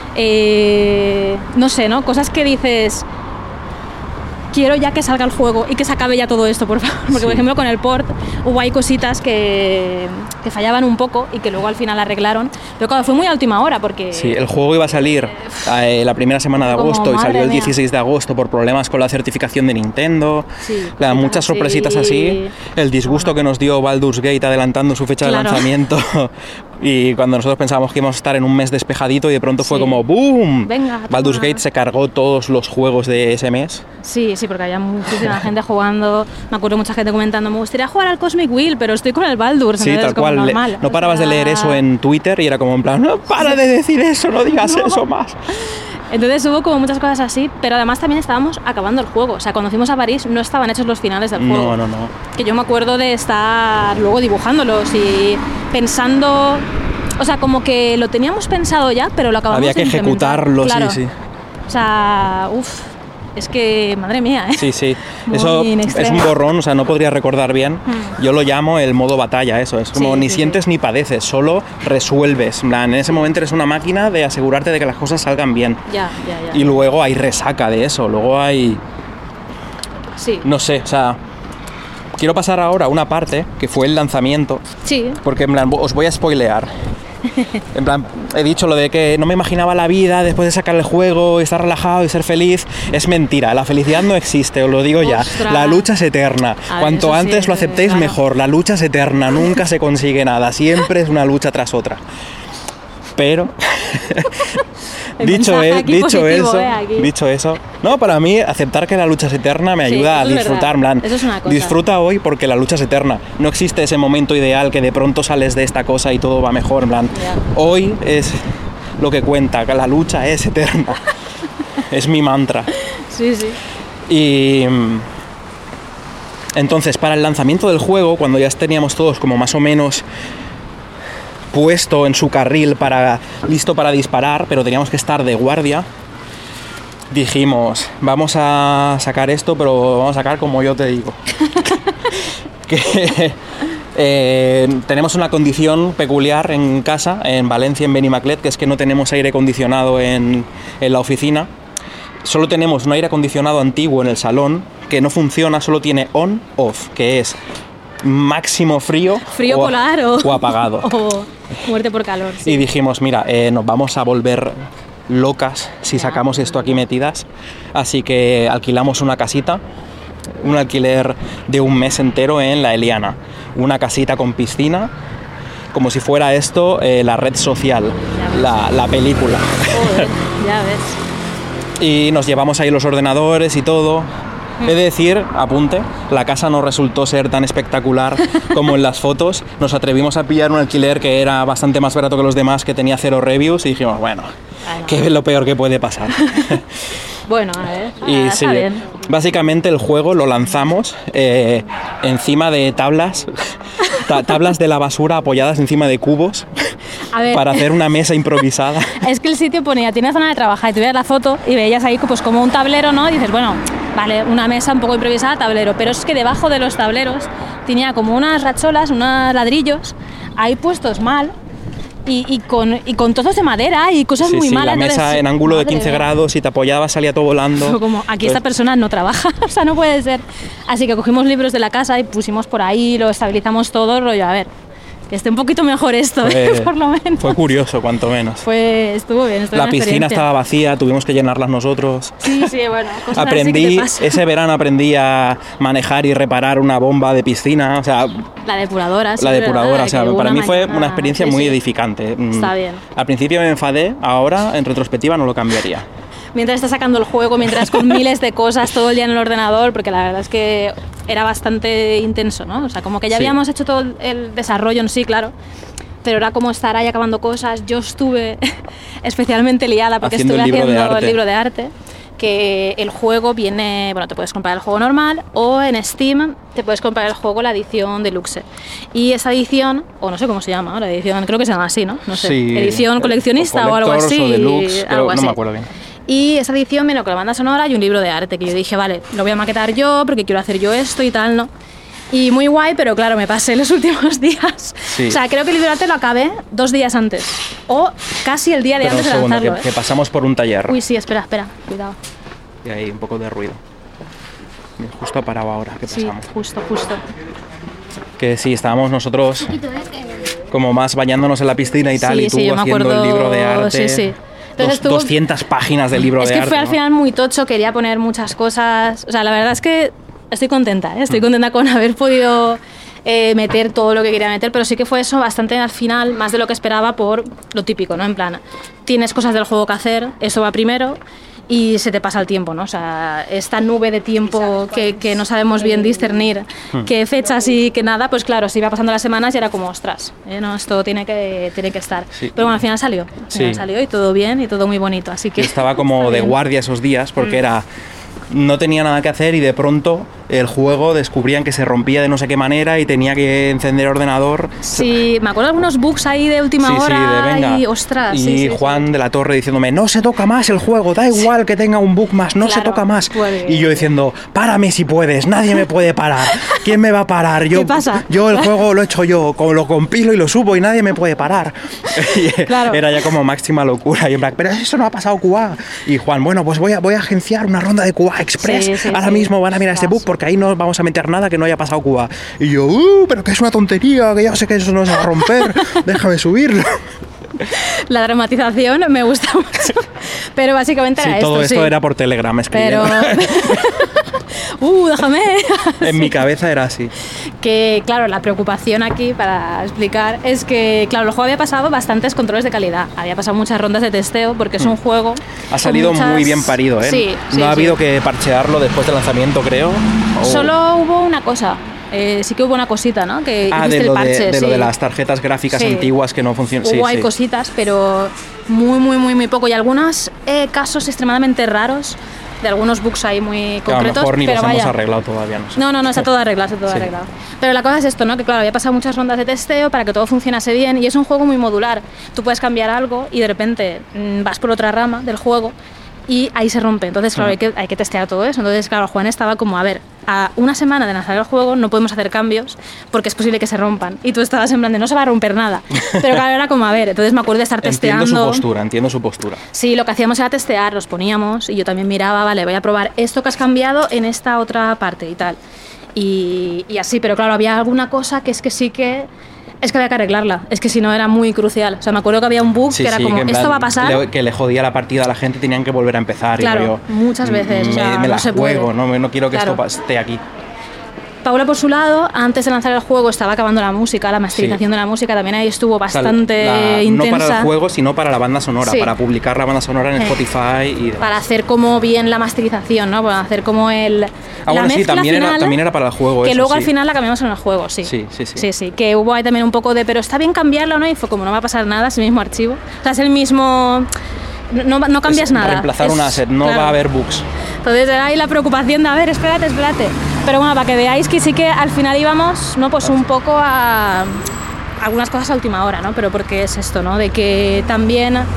F: eh, no sé, ¿no? Cosas que dices, quiero ya que salga el juego y que se acabe ya todo esto, por favor. Porque,
G: Sí.
F: por ejemplo, con el port hubo ahí cositas que, que fallaban un poco y que luego al final arreglaron. Pero claro, fue muy a última hora porque...
G: Sí, el juego iba a salir eh, la primera semana de
F: Como,
G: agosto y
F: madre
G: salió el
F: mía.
G: dieciséis de agosto por problemas con la certificación de Nintendo.
F: Sí,
G: La-
F: cositas
G: muchas
F: así.
G: sorpresitas así. El disgusto que nos dio Baldur's Gate adelantando su fecha
F: Claro.
G: de lanzamiento. Y cuando nosotros pensábamos que íbamos a estar en un mes despejadito y de pronto fue
F: Sí.
G: como ¡boom!
F: Venga, toma.
G: Baldur's Gate se cargó todos los juegos de ese mes.
F: Sí, sí, porque había muchísima gente jugando. Me acuerdo mucha gente comentando, me gustaría jugar al Cosmic Wheel, pero estoy con el Baldur.
G: Sí, tal cual. Le-
F: Normal.
G: no
F: O
G: parabas de
F: sea,
G: leer eso en Twitter y era como en plan, no, para de decir eso, no digas eso más.
F: Entonces hubo como muchas cosas así, pero además también estábamos acabando el juego. O sea, cuando fuimos a París no estaban hechos los finales del juego.
G: No, no, no.
F: Que yo me acuerdo de estar luego dibujándolos y pensando... O sea, como que lo teníamos pensado ya, pero lo acabamos
G: Había
F: de
G: que
F: implementar.
G: ejecutarlo,
F: Claro.
G: sí, sí.
F: O sea, uff, es que, madre mía, ¿eh?
G: Sí, sí.
F: Muy
G: Eso
F: in
G: es
F: extremis.
G: un borrón, o sea, no podría recordar bien. Yo lo llamo el modo batalla, eso. Es como
F: Sí,
G: ni
F: sí,
G: sientes
F: sí.
G: ni padeces, solo resuelves. En plan, en ese momento eres una máquina de asegurarte de que las cosas salgan bien.
F: Ya, ya, ya.
G: Y luego hay resaca de eso, luego hay...
F: Sí,
G: No sé, o sea... Quiero pasar ahora a una parte que fue el lanzamiento,
F: sí,
G: porque en plan, os voy a spoilear. En plan, he dicho lo de que no me imaginaba la vida después de sacar el juego, estar relajado y ser feliz. Es mentira, la felicidad no existe, os lo digo ya.
F: Ostras.
G: La lucha es eterna.
F: A ver,
G: Cuanto
F: eso sí
G: antes
F: es,
G: lo aceptéis,
F: claro.
G: mejor. La lucha es eterna, nunca se consigue nada. Siempre es una lucha tras otra. Pero...
F: El
G: dicho,
F: mensaje
G: e-
F: aquí
G: dicho
F: positivo,
G: eso,
F: eh, aquí.
G: dicho eso, no, para mí aceptar que la lucha es eterna me
F: Sí,
G: ayuda a
F: eso es
G: disfrutar,
F: verdad.
G: en plan,
F: Eso es una cosa.
G: disfruta hoy porque la lucha es eterna. No existe ese momento ideal que de pronto sales de esta cosa y todo va mejor, en plan,
F: Ya.
G: hoy es lo que cuenta, que la lucha es eterna. Es mi mantra.
F: sí, sí.
G: Y mm, entonces, para el lanzamiento del juego, cuando ya teníamos todos como más o menos puesto en su carril para listo para disparar, pero teníamos que estar de guardia, dijimos, vamos a sacar esto, pero vamos a sacar como yo te digo. que eh, tenemos una condición peculiar en casa, en Valencia, en Benimaclet, que es que no tenemos aire acondicionado en, en la oficina. Solo tenemos un aire acondicionado antiguo en el salón que no funciona, solo tiene on-off, que es máximo frío,
F: Frío
G: o,
F: polar o...
G: o apagado.
F: o muerte por calor, sí.
G: Y dijimos, mira, eh, nos vamos a volver locas si sacamos esto aquí metidas. Así que alquilamos una casita, un alquiler de un mes entero en La Eliana. Una casita con piscina, como si fuera esto eh, la red social, la, la película.
F: Joder, ya ves.
G: Y nos llevamos ahí los ordenadores y todo. He de decir, apunte, la casa no resultó ser tan espectacular como en las fotos. Nos atrevimos a pillar un alquiler que era bastante más barato que los demás, que tenía cero reviews, y dijimos, bueno,
F: Bueno.
G: ¿qué es lo peor que puede pasar?
F: Bueno, a ver,
G: Y
F: ah,
G: sí,
F: está bien.
G: básicamente el juego lo lanzamos eh, encima de tablas, ta- tablas de la basura apoyadas encima de cubos,
F: A ver,
G: para hacer una mesa improvisada.
F: es que el sitio ponía, tiene zona de trabajar, y tú veías la foto y veías ahí pues como un tablero, ¿no? Y dices, bueno, vale, una mesa un poco improvisada, tablero, pero es que debajo de los tableros tenía como unas racholas, unos ladrillos, ahí puestos mal, y, y, con, y con trozos de madera y cosas
G: sí,
F: muy
G: sí,
F: malas.
G: la mesa
F: entonces,
G: en ángulo de quince
F: mía.
G: grados, y te apoyabas, salía todo volando.
F: Como, aquí
G: Entonces,
F: esta persona no trabaja, o sea, no puede ser. Así que cogimos libros de la casa y pusimos por ahí, lo estabilizamos todo, rollo, a ver, que esté un poquito mejor esto,
G: fue,
F: por lo menos.
G: Fue curioso, cuanto menos.
F: Fue, estuvo bien, estuvo
G: La
F: una
G: piscina
F: experiencia.
G: estaba vacía, tuvimos que llenarlas nosotros.
F: Sí, sí, bueno, cosas
G: Aprendí,
F: así que te pasan.
G: ese verano aprendí a manejar y reparar una bomba de piscina, o sea,
F: La depuradora, sí,
G: la depuradora,
F: ¿verdad?
G: o sea,
F: Que hubo
G: para mí fue
F: mañana-
G: una experiencia
F: sí,
G: muy
F: sí.
G: edificante. Mm,
F: Está bien.
G: Al principio me enfadé, ahora en retrospectiva no lo cambiaría.
F: Mientras estás sacando el juego, mientras con miles de cosas todo el día en el ordenador, porque la verdad es que era bastante intenso, ¿no? O sea, como que ya
G: Sí.
F: habíamos hecho todo el desarrollo en sí, claro, pero era como estar ahí acabando cosas. Yo estuve especialmente liada porque
G: Haciendo
F: estuve
G: el libro de
F: haciendo el
G: arte.
F: libro de arte, que el juego viene, bueno, te puedes comprar el juego normal o en Steam te puedes comprar el juego, la edición deluxe. Y esa edición, o no sé cómo se llama, la edición, creo que se llama así, ¿no? No sé,
G: Sí,
F: edición coleccionista o, algo
G: Collectors
F: así.
G: o deluxe, pero
F: algo
G: no
F: así.
G: me acuerdo bien.
F: Y esa edición viene con la banda sonora y un libro de arte, que yo dije, vale, lo voy a maquetar yo porque quiero hacer yo esto y tal, ¿no? Y muy guay, pero claro, me pasé los últimos días.
G: Sí.
F: O sea, creo que el libro de arte lo acabé dos días antes. O casi el día de
G: Pero un
F: antes de
G: segundo,
F: lanzarlo.
G: que, que
F: ¿eh?
G: pasamos por un taller
F: Uy, sí, espera, espera, cuidado.
G: y hay un poco de ruido. Justo ha parado ahora, que
F: Sí,
G: pasamos.
F: justo, justo.
G: Que sí, estábamos nosotros como más bañándonos en la piscina y tal,
F: Sí,
G: y tú
F: sí, yo me
G: haciendo
F: acuerdo,
G: el libro de arte.
F: sí, sí. Entonces
G: Dos-
F: estuvo-
G: doscientas páginas del libro
F: Es
G: de
F: que
G: arte.
F: fue al
G: ¿no?
F: final muy tocho, quería poner muchas cosas. O sea, la verdad es que estoy contenta, ¿eh? Estoy contenta con haber podido eh, meter todo lo que quería meter, pero sí que fue eso bastante al final, más de lo que esperaba por lo típico, ¿no? En plan, tienes cosas del juego que hacer, eso va primero y se te pasa el tiempo, ¿no? O sea, esta nube de tiempo que, que no sabemos bien discernir qué fechas y qué nada, pues claro, se iba pasando las semanas y era como, ostras, ¿eh? No, esto tiene que, tiene que estar.
G: Sí.
F: Pero bueno, al final salió, al final
G: Sí.
F: salió y todo bien y todo muy bonito, así que...
G: Yo estaba como
F: está
G: de
F: bien.
G: guardia esos días
F: Mm.
G: porque era... No tenía nada que hacer y de pronto el juego descubrían que se rompía de no sé qué manera y tenía que encender el ordenador.
F: Sí, me acuerdo de algunos bugs ahí de última
G: Sí, sí,
F: hora
G: de venga.
F: y ostras.
G: Y
F: sí, sí,
G: Juan
F: sí.
G: de la Torre diciéndome, no se toca más el juego, da igual que tenga un bug más, no se
F: Claro,
G: toca más.
F: pues-
G: Y yo diciendo, párame si puedes, nadie me puede parar. ¿Quién me va a parar? Yo,
F: ¿Qué pasa?
G: Yo el juego lo he hecho yo, como lo compilo y lo subo y nadie me puede parar. Y
F: Claro.
G: Era ya como máxima locura. Y en plan, pero eso no ha pasado Q A. Y Juan, bueno, pues voy a, voy a agenciar una ronda de Q A Express.
F: Sí, sí,
G: Ahora
F: sí.
G: mismo van a mirar este
F: Ostras.
G: bug porque ahí no vamos a meter nada que no haya pasado Q A. Y yo, uh, pero que es una tontería, que ya sé que eso no se va a romper, déjame subirlo.
F: La dramatización me gusta mucho. Pero básicamente
G: Sí,
F: era
G: todo
F: esto,
G: esto
F: sí.
G: era por Telegram
F: Pero...
G: escribiendo.
F: uh, déjame.
G: En mi cabeza era así.
F: Que, claro, la preocupación aquí, para explicar, es que, claro, el juego había pasado bastantes controles de calidad. Había pasado muchas rondas de testeo porque es un juego...
G: Ha salido
F: con muchas-
G: muy bien parido, ¿eh?
F: Sí, sí,
G: no ha
F: sí.
G: habido que parchearlo después del lanzamiento, creo. O-
F: Solo hubo una cosa. Eh, sí que hubo una cosita, ¿no? Que
G: Ah,
F: hiciste
G: de, lo
F: el parche,
G: de, de lo
F: sí.
G: de las tarjetas gráficas
F: Sí.
G: antiguas que no funcionan. Sí,
F: Hubo hay
G: sí.
F: cositas, pero muy, muy, muy, muy poco. Y algunos eh, casos extremadamente raros de algunos bugs ahí muy
G: Que a lo
F: concretos.
G: mejor ni
F: pero
G: los hemos
F: vaya.
G: arreglado todavía, no sé.
F: No, no, no, está todo arreglado, está todo
G: Sí.
F: arreglado. Pero la cosa es esto, ¿no? Que claro, había pasado muchas rondas de testeo para que todo funcionase bien y es un juego muy modular. Tú puedes cambiar algo y de repente mm, vas por otra rama del juego y ahí se rompe. Entonces, claro, hay que, hay que testear todo eso. Entonces, claro, Juan estaba como, a ver, a una semana de lanzar el juego no podemos hacer cambios porque es posible que se rompan. Y tú estabas en plan de, no se va a romper nada. Pero claro, era como, a ver, entonces me acuerdo de estar testeando.
G: Entiendo su postura, entiendo su postura.
F: Sí, lo que hacíamos era testear, los poníamos y yo también miraba, vale, voy a probar esto que has cambiado en esta otra parte y tal. Y, y así, pero claro, había alguna cosa que es que sí que... Es que había que arreglarla, es que si no era muy crucial. O sea, me acuerdo que había un bug
G: Sí,
F: que era
G: sí,
F: como,
G: que en
F: esto
G: plan,
F: va a pasar...
G: le- que le jodía la partida a la gente, tenían que volver a empezar.
F: Claro,
G: y yo,
F: muchas veces,
G: Me,
F: o sea,
G: me
F: no
G: la
F: se
G: juego,
F: puede.
G: no, Me- no quiero que
F: Claro.
G: esto pa- esté aquí.
F: Paula, por su lado, antes de lanzar el juego estaba acabando la música, la masterización
G: Sí.
F: de la música, también ahí estuvo
G: O sea,
F: bastante
G: la-
F: intensa.
G: No para el juego, sino para la banda sonora,
F: Sí.
G: para publicar la banda sonora en
F: Eh.
G: Spotify y demás.
F: Para hacer como bien la masterización, ¿no? Para hacer como el...
G: Ah,
F: la
G: bueno, sí,
F: mezcla
G: también era,
F: final,
G: también era para el juego.
F: que
G: eso,
F: luego
G: sí.
F: al final la cambiamos en el juego, sí.
G: Sí, sí, sí.
F: Sí, sí, que hubo ahí también un poco de, pero está bien cambiarlo, ¿no? Y fue como, no va a pasar nada, es el mismo archivo. O sea, es el mismo... No, no cambias
G: Es
F: nada.
G: Reemplazar
F: Es-
G: un asset, no
F: claro.
G: va a haber bugs.
F: Entonces era ahí la preocupación de, a ver, espérate, espérate. Pero bueno, para que veáis que sí que al final íbamos, ¿no? Pues un poco a algunas cosas a última hora, ¿no? Pero porque es esto, ¿no? De que también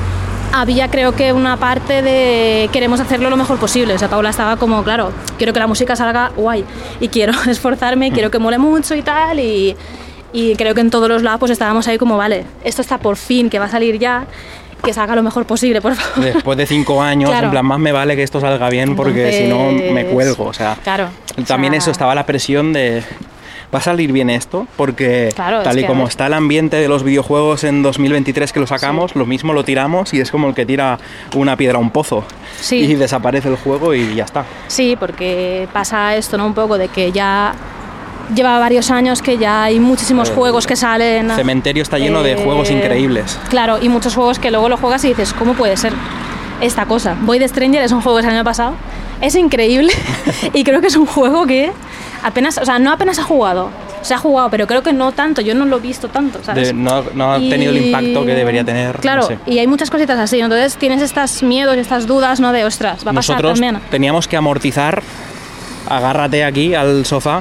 F: había creo que una parte de queremos hacerlo lo mejor posible. O sea, Paula estaba como, claro, quiero que la música salga guay y quiero esforzarme, quiero que mole mucho y tal, y, y creo que en todos los lados pues estábamos ahí como, vale, esto está por fin, que va a salir ya, que salga lo mejor posible, por favor.
G: Después de cinco años, claro. En plan, más me vale que esto salga bien porque Entonces, si no me cuelgo, o sea,
F: claro,
G: también
F: o sea,
G: eso, estaba la presión de... ¿Va a salir bien esto? Porque
F: claro,
G: tal y como
F: ver.
G: está el ambiente de los videojuegos en dos mil veintitrés que lo sacamos, sí. Lo mismo lo tiramos y es como el que tira una piedra a un pozo, sí. Y desaparece el juego y ya está.
F: Sí, porque pasa esto, ¿no? Un poco de que ya lleva varios años que ya hay muchísimos eh, juegos que salen.
G: El cementerio está lleno eh, de juegos increíbles.
F: Claro, y muchos juegos que luego lo juegas y dices, ¿cómo puede ser esta cosa? Void Stranger es un juego que salió el año pasado, es increíble y creo que es un juego que apenas, o sea, no apenas ha jugado, se ha jugado, pero creo que no tanto, yo no lo he visto tanto, ¿sabes?
G: De, no, no ha y, tenido el impacto que debería tener.
F: Claro,
G: no sé.
F: Y hay muchas cositas así, entonces tienes estos miedos y estas dudas, ¿no? De, ostras, va a pasar
G: Nosotros
F: también.
G: Teníamos que amortizar, agárrate aquí al sofá,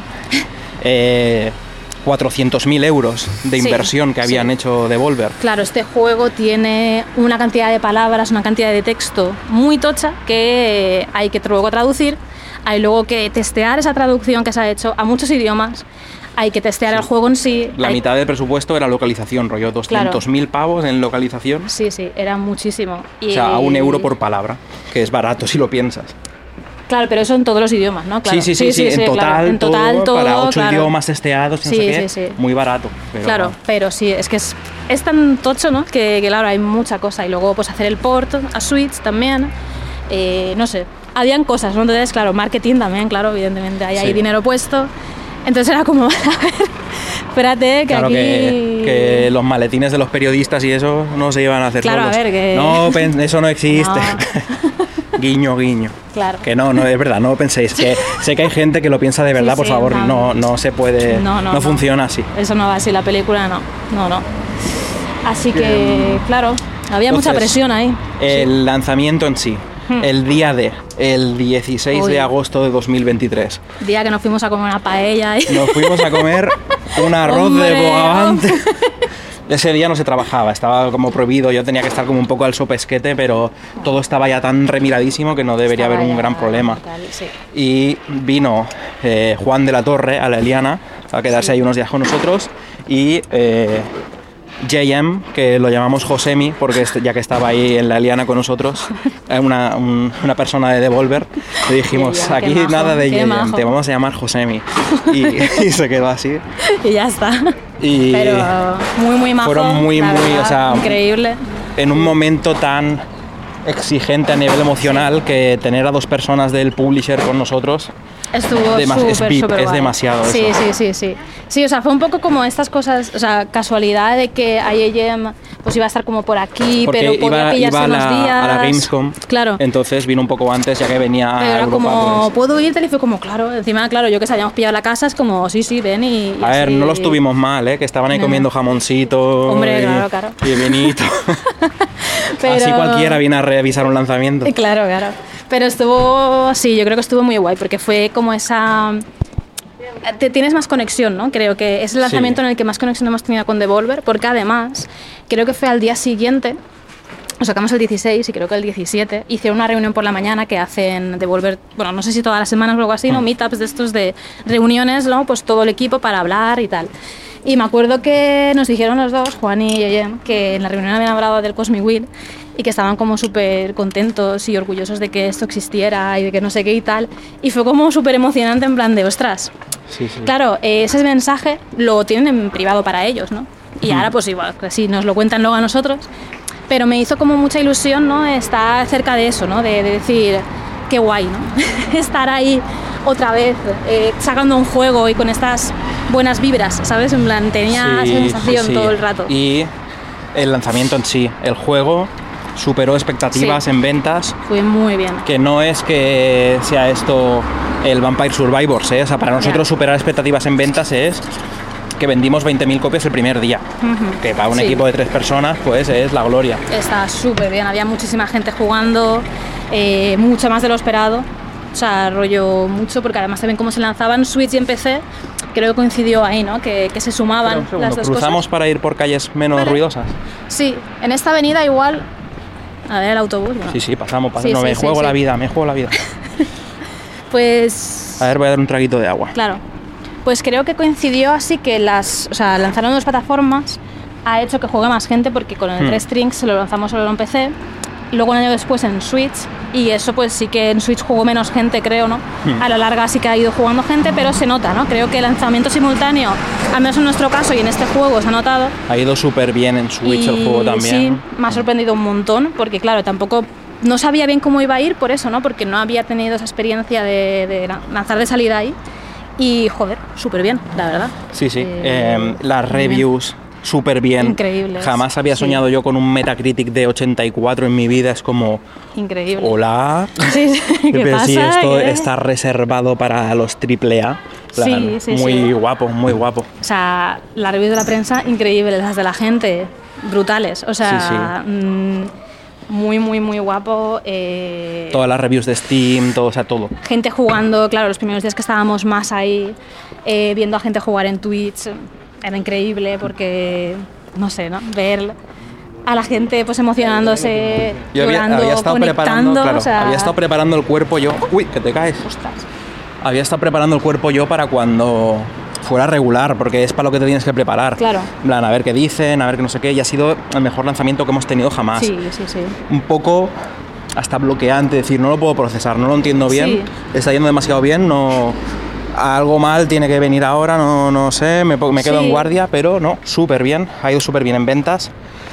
G: eh, cuatrocientos mil euros de inversión sí, que habían sí. hecho Devolver.
F: Claro, este juego tiene una cantidad de palabras, una cantidad de texto muy tocha que hay que luego traducir. Hay luego que testear esa traducción que se ha hecho a muchos idiomas, hay que testear sí. el juego en sí.
G: La
F: hay...
G: mitad del presupuesto era localización, rollo doscientos mil claro. pavos en localización.
F: Sí, sí, era muchísimo.
G: Y... O sea, a un euro por palabra, que es barato si lo piensas.
F: Claro, pero eso en todos los idiomas, ¿no? Claro.
G: Sí, sí, sí, sí, sí, sí en, total,
F: claro. en total
G: todo,
F: todo,
G: para ocho
F: claro.
G: idiomas testeados, no
F: sí,
G: sé qué,
F: sí, sí.
G: muy barato. Pero...
F: Claro, pero sí, es que es, es tan tocho, ¿no? Que, que claro, hay mucha cosa. Y luego pues hacer el port a Switch también, eh, no sé, habían cosas, ¿no? Entonces, claro, marketing también, claro, evidentemente, ahí sí. hay dinero puesto. Entonces era como, a ver, espérate, que
G: claro
F: aquí...
G: Que, que los maletines de los periodistas y eso no se iban a hacer
F: claro,
G: solos.
F: A ver, que...
G: No, eso no existe. No. Guiño, guiño.
F: Claro.
G: Que no, no, es verdad, no lo penséis. Que sé que hay gente que lo piensa de verdad, sí, por sí, favor, no, no se puede, no, no, no funciona no. así.
F: Eso no va así, la película no, no, no. Así que, claro, había Entonces, mucha presión ahí.
G: El sí. lanzamiento en sí. El día de, el dieciséis Uy. de agosto de dos mil veintitrés.
F: Día que nos fuimos a comer una paella. Y...
G: Nos fuimos a comer un arroz de bogavante. Ese día no se trabajaba, estaba como prohibido, yo tenía que estar como un poco al sopesquete, pero todo estaba ya tan remiradísimo que no debería estaba haber un gran problema. Tal, sí. Y vino eh, Juan de la Torre a la Eliana a quedarse sí. ahí unos días con nosotros y... Eh, J M, que lo llamamos Josemi, porque ya que estaba ahí en la Eliana con nosotros, una, un, una persona de Devolver, le dijimos, yeah, aquí majo, nada de J M, te vamos a llamar Josemi. Y, y se quedó así.
F: Y ya está.
G: Y
F: Pero muy, muy majo.
G: Fueron muy, muy,
F: verdad,
G: o sea...
F: increíble.
G: En un momento tan exigente a nivel emocional que tener a dos personas del publisher con nosotros...
F: Estuvo
G: Demas,
F: súper,
G: es, V I P,
F: súper
G: es
F: guay.
G: demasiado
F: sí,
G: eso.
F: Sí, sí, sí. Sí, o sea, fue un poco como estas cosas, o sea, casualidad de que I A M pues iba a estar como por aquí,
G: Porque
F: pero podía
G: iba,
F: pillarse
G: iba a la,
F: unos días.
G: a la Gamescom,
F: claro.
G: Entonces vino un poco antes ya que venía
F: pero
G: a
F: era
G: Europa,
F: como,
G: pues.
F: ¿puedo irte? Y fue como, claro, encima, claro, yo que sabíamos pillado la casa, es como, sí, sí, ven y... y
G: a ver,
F: así.
G: no los tuvimos mal, ¿eh? Que estaban ahí no. comiendo jamoncito.
F: Hombre,
G: y,
F: claro, claro.
G: Y vinito. Pero... Así cualquiera viene a revisar un lanzamiento.
F: Claro, claro. Pero estuvo, sí, yo creo que estuvo muy guay, porque fue como esa... Te tienes más conexión, ¿no? Creo que es el lanzamiento sí. en el que más conexión hemos tenido con Devolver, porque además, creo que fue al día siguiente, lo sacamos el dieciséis y creo que el diecisiete, hicieron una reunión por la mañana que hacen Devolver, bueno, no sé si todas las semanas o algo así, ¿no? Mm. Meetups de estos de reuniones, ¿no? Pues todo el equipo para hablar y tal. Y me acuerdo que nos dijeron los dos, Juan y Yeyem, que en la reunión habían hablado del Cosmic Wheel y que estaban como súper contentos y orgullosos de que esto existiera y de que no sé qué y tal. Y fue como súper emocionante en plan de, ostras,
G: sí, sí.
F: claro, ese mensaje lo tienen en privado para ellos, ¿no? Y ahora pues igual, sí, nos lo cuentan luego a nosotros. Pero me hizo como mucha ilusión, ¿no? Estar cerca de eso, ¿no? De, de decir, qué guay, ¿no? Estar ahí otra vez, eh, sacando un juego y con estas buenas vibras, ¿sabes? En plan, tenía
G: sí,
F: esa sensación
G: sí, sí.
F: todo el rato.
G: Y el lanzamiento en sí, el juego superó expectativas sí. en ventas.
F: Fue muy bien.
G: Que no es que sea esto el Vampire Survivors, ¿eh? O sea, para nosotros yeah. superar expectativas en ventas es que vendimos veinte mil copias el primer día, uh-huh. que para un sí. equipo de tres personas pues es la gloria.
F: Está súper bien, había muchísima gente jugando, eh, mucho más de lo esperado, o sea, rollo mucho, porque además también como se lanzaban Switch y en P C, creo que coincidió ahí, ¿no? Que, que se sumaban
G: segundo,
F: las dos
G: ¿cruzamos
F: cosas.
G: para ir por calles menos
F: vale.
G: ruidosas?
F: Sí, en esta avenida igual a ver el autobús. Bueno.
G: Sí, sí, pasamos, pasamos.
F: Sí,
G: no,
F: sí,
G: me
F: sí,
G: juego
F: sí.
G: la vida, me juego la vida.
F: Pues...
G: A ver, voy a dar un traguito de agua.
F: Claro. Pues creo que coincidió así que las... O sea, lanzaron dos plataformas ha hecho que juegue más gente porque con el
G: Hmm.
F: tres Strings lo lanzamos solo en P C, luego un año después en Switch, y eso pues sí que en Switch jugó menos gente, creo, ¿no?
G: Hmm.
F: A la larga sí que ha ido jugando gente, pero se nota, ¿no? Creo que el lanzamiento simultáneo, al menos en nuestro caso y en este juego, se ha notado.
G: Ha ido súper bien en Switch
F: Y
G: el juego también.
F: sí, me ha sorprendido un montón, porque claro, tampoco no sabía bien cómo iba a ir por eso, ¿no? Porque no había tenido esa experiencia de, de lanzar de salida ahí. Y joder, súper bien, la verdad.
G: Sí, sí.
F: Eh,
G: Eh, las
F: muy bien.
G: reviews, súper bien.
F: Increíbles.
G: Jamás había
F: Sí.
G: soñado yo con un Metacritic de ochenta y cuatro en mi vida. Es como,
F: Increíble.
G: hola.
F: Sí, sí, ¿qué
G: Pero sí,
F: pasa?
G: esto
F: ¿Qué?
G: está reservado para los triple A.
F: Sí, sí,
G: muy
F: sí.
G: guapo, muy guapo.
F: O sea, las reviews de la prensa, increíbles, las de la gente, brutales. O sea,
G: Sí,
F: mm, muy, muy, muy guapo. Eh,
G: Todas las reviews de Steam, todo, o sea, todo.
F: gente jugando, claro, los primeros días que estábamos más ahí, eh, viendo a gente jugar en Twitch, era increíble porque, no sé, ¿no? Ver a la gente pues emocionándose,
G: Yo había,
F: llorando,
G: había estado
F: conectando,
G: preparando, claro,
F: o sea,
G: había estado preparando el cuerpo yo. Uy, que te caes.
F: ostras.
G: Había estado preparando el cuerpo yo para cuando fuera regular, porque es para lo que te tienes que preparar.
F: Claro.
G: En plan, a ver qué dicen, a ver qué no sé qué, y ha sido el mejor lanzamiento que hemos tenido jamás.
F: Sí, sí, sí.
G: Un poco hasta bloqueante, decir, no lo puedo procesar, no lo entiendo bien,
F: Sí.
G: está yendo demasiado bien, no... Algo mal tiene que venir ahora, no, no sé, me, po- me quedo
F: Sí.
G: en guardia, pero no, súper bien, ha ido súper bien en ventas.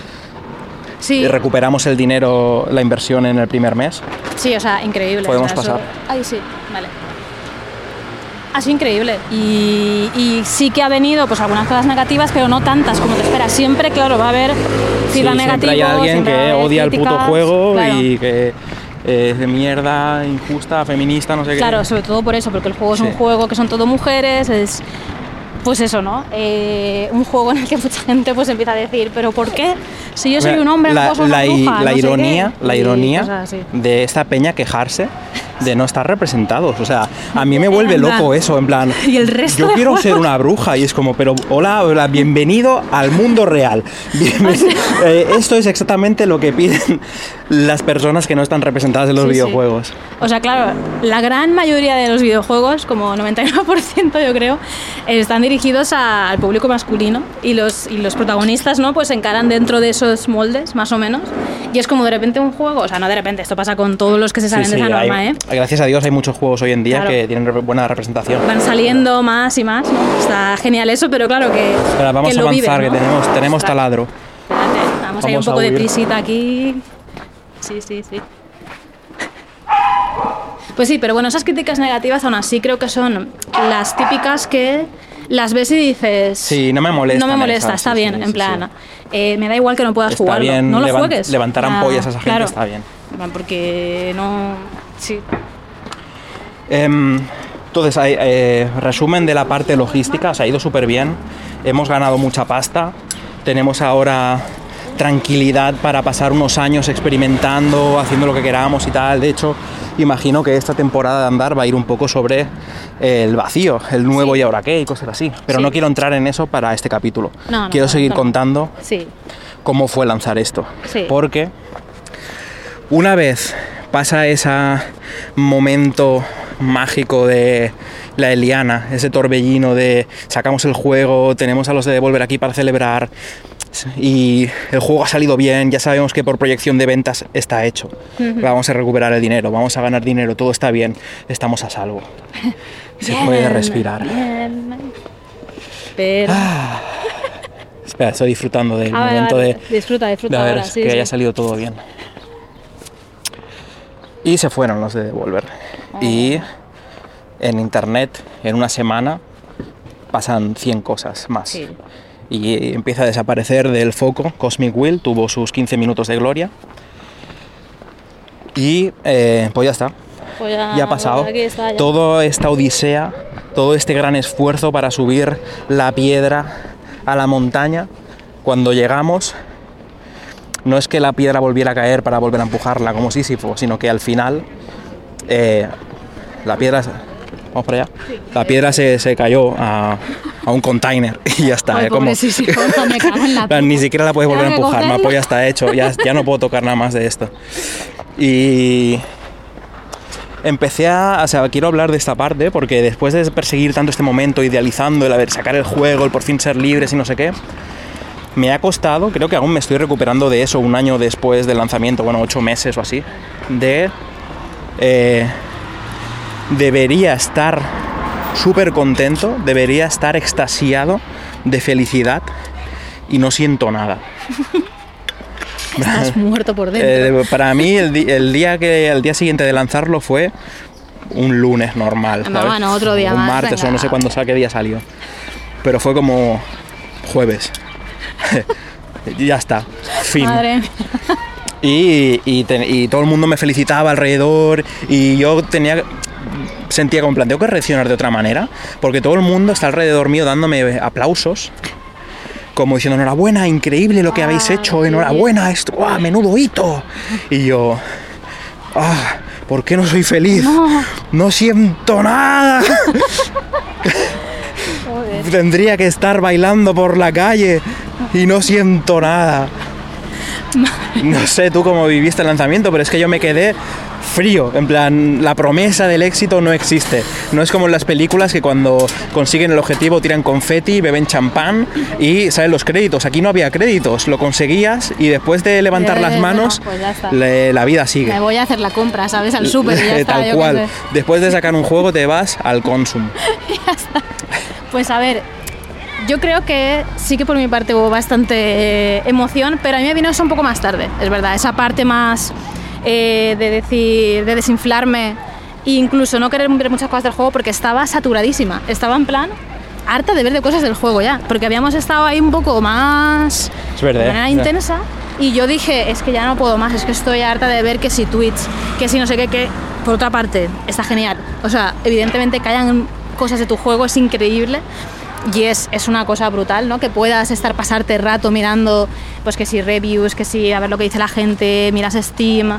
F: Sí,
G: Y recuperamos el dinero, la inversión en el primer mes.
F: sí, o sea, increíble.
G: Podemos
F: o sea, eso-
G: pasar.
F: Ay, sí, vale. Ha sido increíble y, y sí que ha venido pues algunas cosas negativas, pero no tantas como te esperas. Siempre, claro, va a haber
G: Sí,
F: feedback
G: siempre
F: negativo.
G: hay alguien
F: siempre va a
G: que
F: haber
G: odia el puto
F: críticas,
G: juego
F: claro.
G: y que eh, es de mierda, injusta, feminista, no sé
F: Claro,
G: qué.
F: sobre todo por eso, porque el juego es
G: Sí.
F: un juego que son todo mujeres, es pues eso, ¿no? Eh, un juego en el que mucha gente pues empieza a decir, pero ¿por qué? Si yo soy un hombre, no
G: la,
F: puedo ser una
G: la, i-
F: bruja,
G: la
F: no sé
G: ironía,
F: qué.
G: la
F: Y
G: ironía
F: cosas así.
G: de esta peña quejarse de no estar representados. O sea, a mí me vuelve
F: En plan,
G: loco eso, en plan,
F: ¿y el resto
G: yo
F: de
G: quiero
F: juegos?
G: ser una bruja y es como, pero hola, hola, bienvenido al mundo real. Bienven- eh, esto es exactamente lo que piden las personas que no están representadas en los
F: Sí, sí.
G: videojuegos.
F: O sea, claro, la gran mayoría de los videojuegos, como noventa y nueve por ciento yo creo, están dirigidos a- al público masculino y los, y los protagonistas, ¿no? Pues se encaran dentro de esos moldes, más o menos. Y es como de repente un juego, o sea, no de repente, esto pasa con todos los que se salen
G: Sí,
F: de
G: sí,
F: esa norma,
G: hay-
F: ¿eh?
G: Gracias a Dios hay muchos juegos hoy en día
F: Claro.
G: que tienen re- buena representación.
F: Van saliendo más y más, ¿no? Está genial eso, pero claro que,
G: Espera, vamos
F: que
G: a
F: lo
G: avanzar,
F: viven, ¿no?
G: que tenemos, tenemos
F: Ostras,
G: taladro.
F: espérate, vamos a ir un
G: Vamos a
F: poco de
G: huir.
F: prisita aquí. Sí, sí, sí. Pues sí, pero bueno, esas críticas negativas aún así creo que son las típicas que las ves y dices...
G: Sí, no me molestan
F: No me molesta,
G: esas,
F: está
G: sí,
F: bien,
G: sí,
F: en
G: sí,
F: plan, eh, me da igual que no puedas
G: Está
F: jugarlo,
G: bien
F: no lo
G: levan-
F: juegues.
G: levantar
F: Nada,
G: ampollas a esa gente,
F: claro.
G: está bien.
F: En plan, porque no... Sí.
G: Em, entonces, hay, eh, resumen de la parte logística, se ha ido súper bien, hemos ganado mucha pasta, tenemos ahora tranquilidad para pasar unos años experimentando, haciendo lo que queramos y tal. De hecho, imagino que esta temporada de andar va a ir un poco sobre el vacío, el nuevo
F: Sí.
G: y ahora qué y cosas así. Pero
F: Sí.
G: no quiero entrar en eso para este capítulo.
F: No, no,
G: quiero
F: no,
G: seguir
F: no.
G: contando
F: Sí,
G: cómo fue lanzar esto.
F: Sí.
G: Porque una vez pasa ese momento mágico de la Eliana, ese torbellino de sacamos el juego, tenemos a los de Devolver aquí para celebrar y el juego ha salido bien, ya sabemos que por proyección de ventas está hecho. Vamos a recuperar el dinero, vamos a ganar dinero, todo está bien, estamos a salvo. Se
F: Bien,
G: puede respirar.
F: bien. Pero...
G: Espera, estoy disfrutando del
F: Ah, vale,
G: momento
F: vale.
G: de...
F: Disfruta, disfruta
G: de ver
F: ahora, sí,
G: que
F: sí.
G: haya salido todo bien. Y se fueron los de Devolver.
F: Oh.
G: Y en internet, en una semana, pasan cien cosas más.
F: Sí.
G: Y empieza a desaparecer del foco. Cosmic Will tuvo sus quince minutos de gloria. Y eh, pues ya está.
F: Pues ya,
G: Ya ha pasado.
F: pues aquí está, ya.
G: Toda esta odisea, todo este gran esfuerzo para subir la piedra a la montaña. Cuando llegamos, no es que la piedra volviera a caer para volver a empujarla como Sísifo, sino que al final eh, la piedra... Vamos para allá. La piedra se, se cayó a, a un container y ya está.
F: Ay,
G: ¿eh? Como,
F: pobrecísimo, me cago en la
G: ni siquiera la puedes volver a
F: Tengo que
G: empujar,
F: cogerla.
G: no, pues ya está hecho, ya, ya no puedo tocar nada más de esto. Y empecé a, o sea, quiero hablar de esta parte porque después de perseguir tanto este momento, idealizando el haber sacar el juego, el por fin ser libres y no sé qué, me ha costado, creo que aún me estoy recuperando de eso un año después del lanzamiento, bueno, ocho meses o así, de eh, debería estar súper contento, debería estar extasiado de felicidad y no siento nada.
F: Estás muerto por dentro.
G: Eh, para mí el, di- el día que el día siguiente de lanzarlo fue un lunes normal,
F: No,
G: ¿sabes?
F: no, otro día
G: un
F: más,
G: martes
F: venga.
G: o no sé cuándo sa- qué día salió, pero fue como jueves. Y ya está, fin.
F: Madre mía.
G: Y, y, te- y todo el mundo me felicitaba alrededor y yo tenía sentía como en plan, tengo que reaccionar de otra manera porque todo el mundo está alrededor mío dándome aplausos como diciendo enhorabuena, increíble lo que
F: Ah,
G: habéis hecho,
F: qué
G: enhorabuena, esto, ¡guau, menudo hito! Y yo, ah, ¿por qué no soy feliz?
F: No.
G: No siento nada.
F: Joder.
G: Tendría que estar bailando por la calle y no siento nada. No sé tú cómo viviste el lanzamiento, pero es que yo me quedé frío, en plan, la promesa del éxito no existe. No es como en las películas que cuando consiguen el objetivo tiran confeti, beben champán y salen los créditos. Aquí no había créditos, lo conseguías y después de levantar
F: Eh,
G: las manos,
F: no, pues ya está.
G: le- la vida sigue.
F: Me voy a hacer la compra, ¿sabes? Al súper y ya está.
G: Tal
F: yo qué
G: cual.
F: sé.
G: Después de sacar un juego te vas al Consum.
F: Pues a ver, yo creo que sí que por mi parte hubo bastante eh, emoción, pero a mí me vino eso un poco más tarde, es verdad, esa parte más eh, de decir, de desinflarme e incluso no querer ver muchas cosas del juego porque estaba saturadísima, estaba en plan harta de ver de cosas del juego ya, porque habíamos estado ahí un poco más
G: Es verdad,
F: de manera
G: ¿eh?
F: intensa y yo dije, es que ya no puedo más, es que estoy harta de ver que si tweets, que si no sé qué, que por otra parte está genial, o sea, evidentemente que hayan cosas de tu juego es increíble. Y es, es una cosa brutal, ¿no? Que puedas estar, pasarte rato mirando, pues que si reviews, que si a ver lo que dice la gente, miras Steam,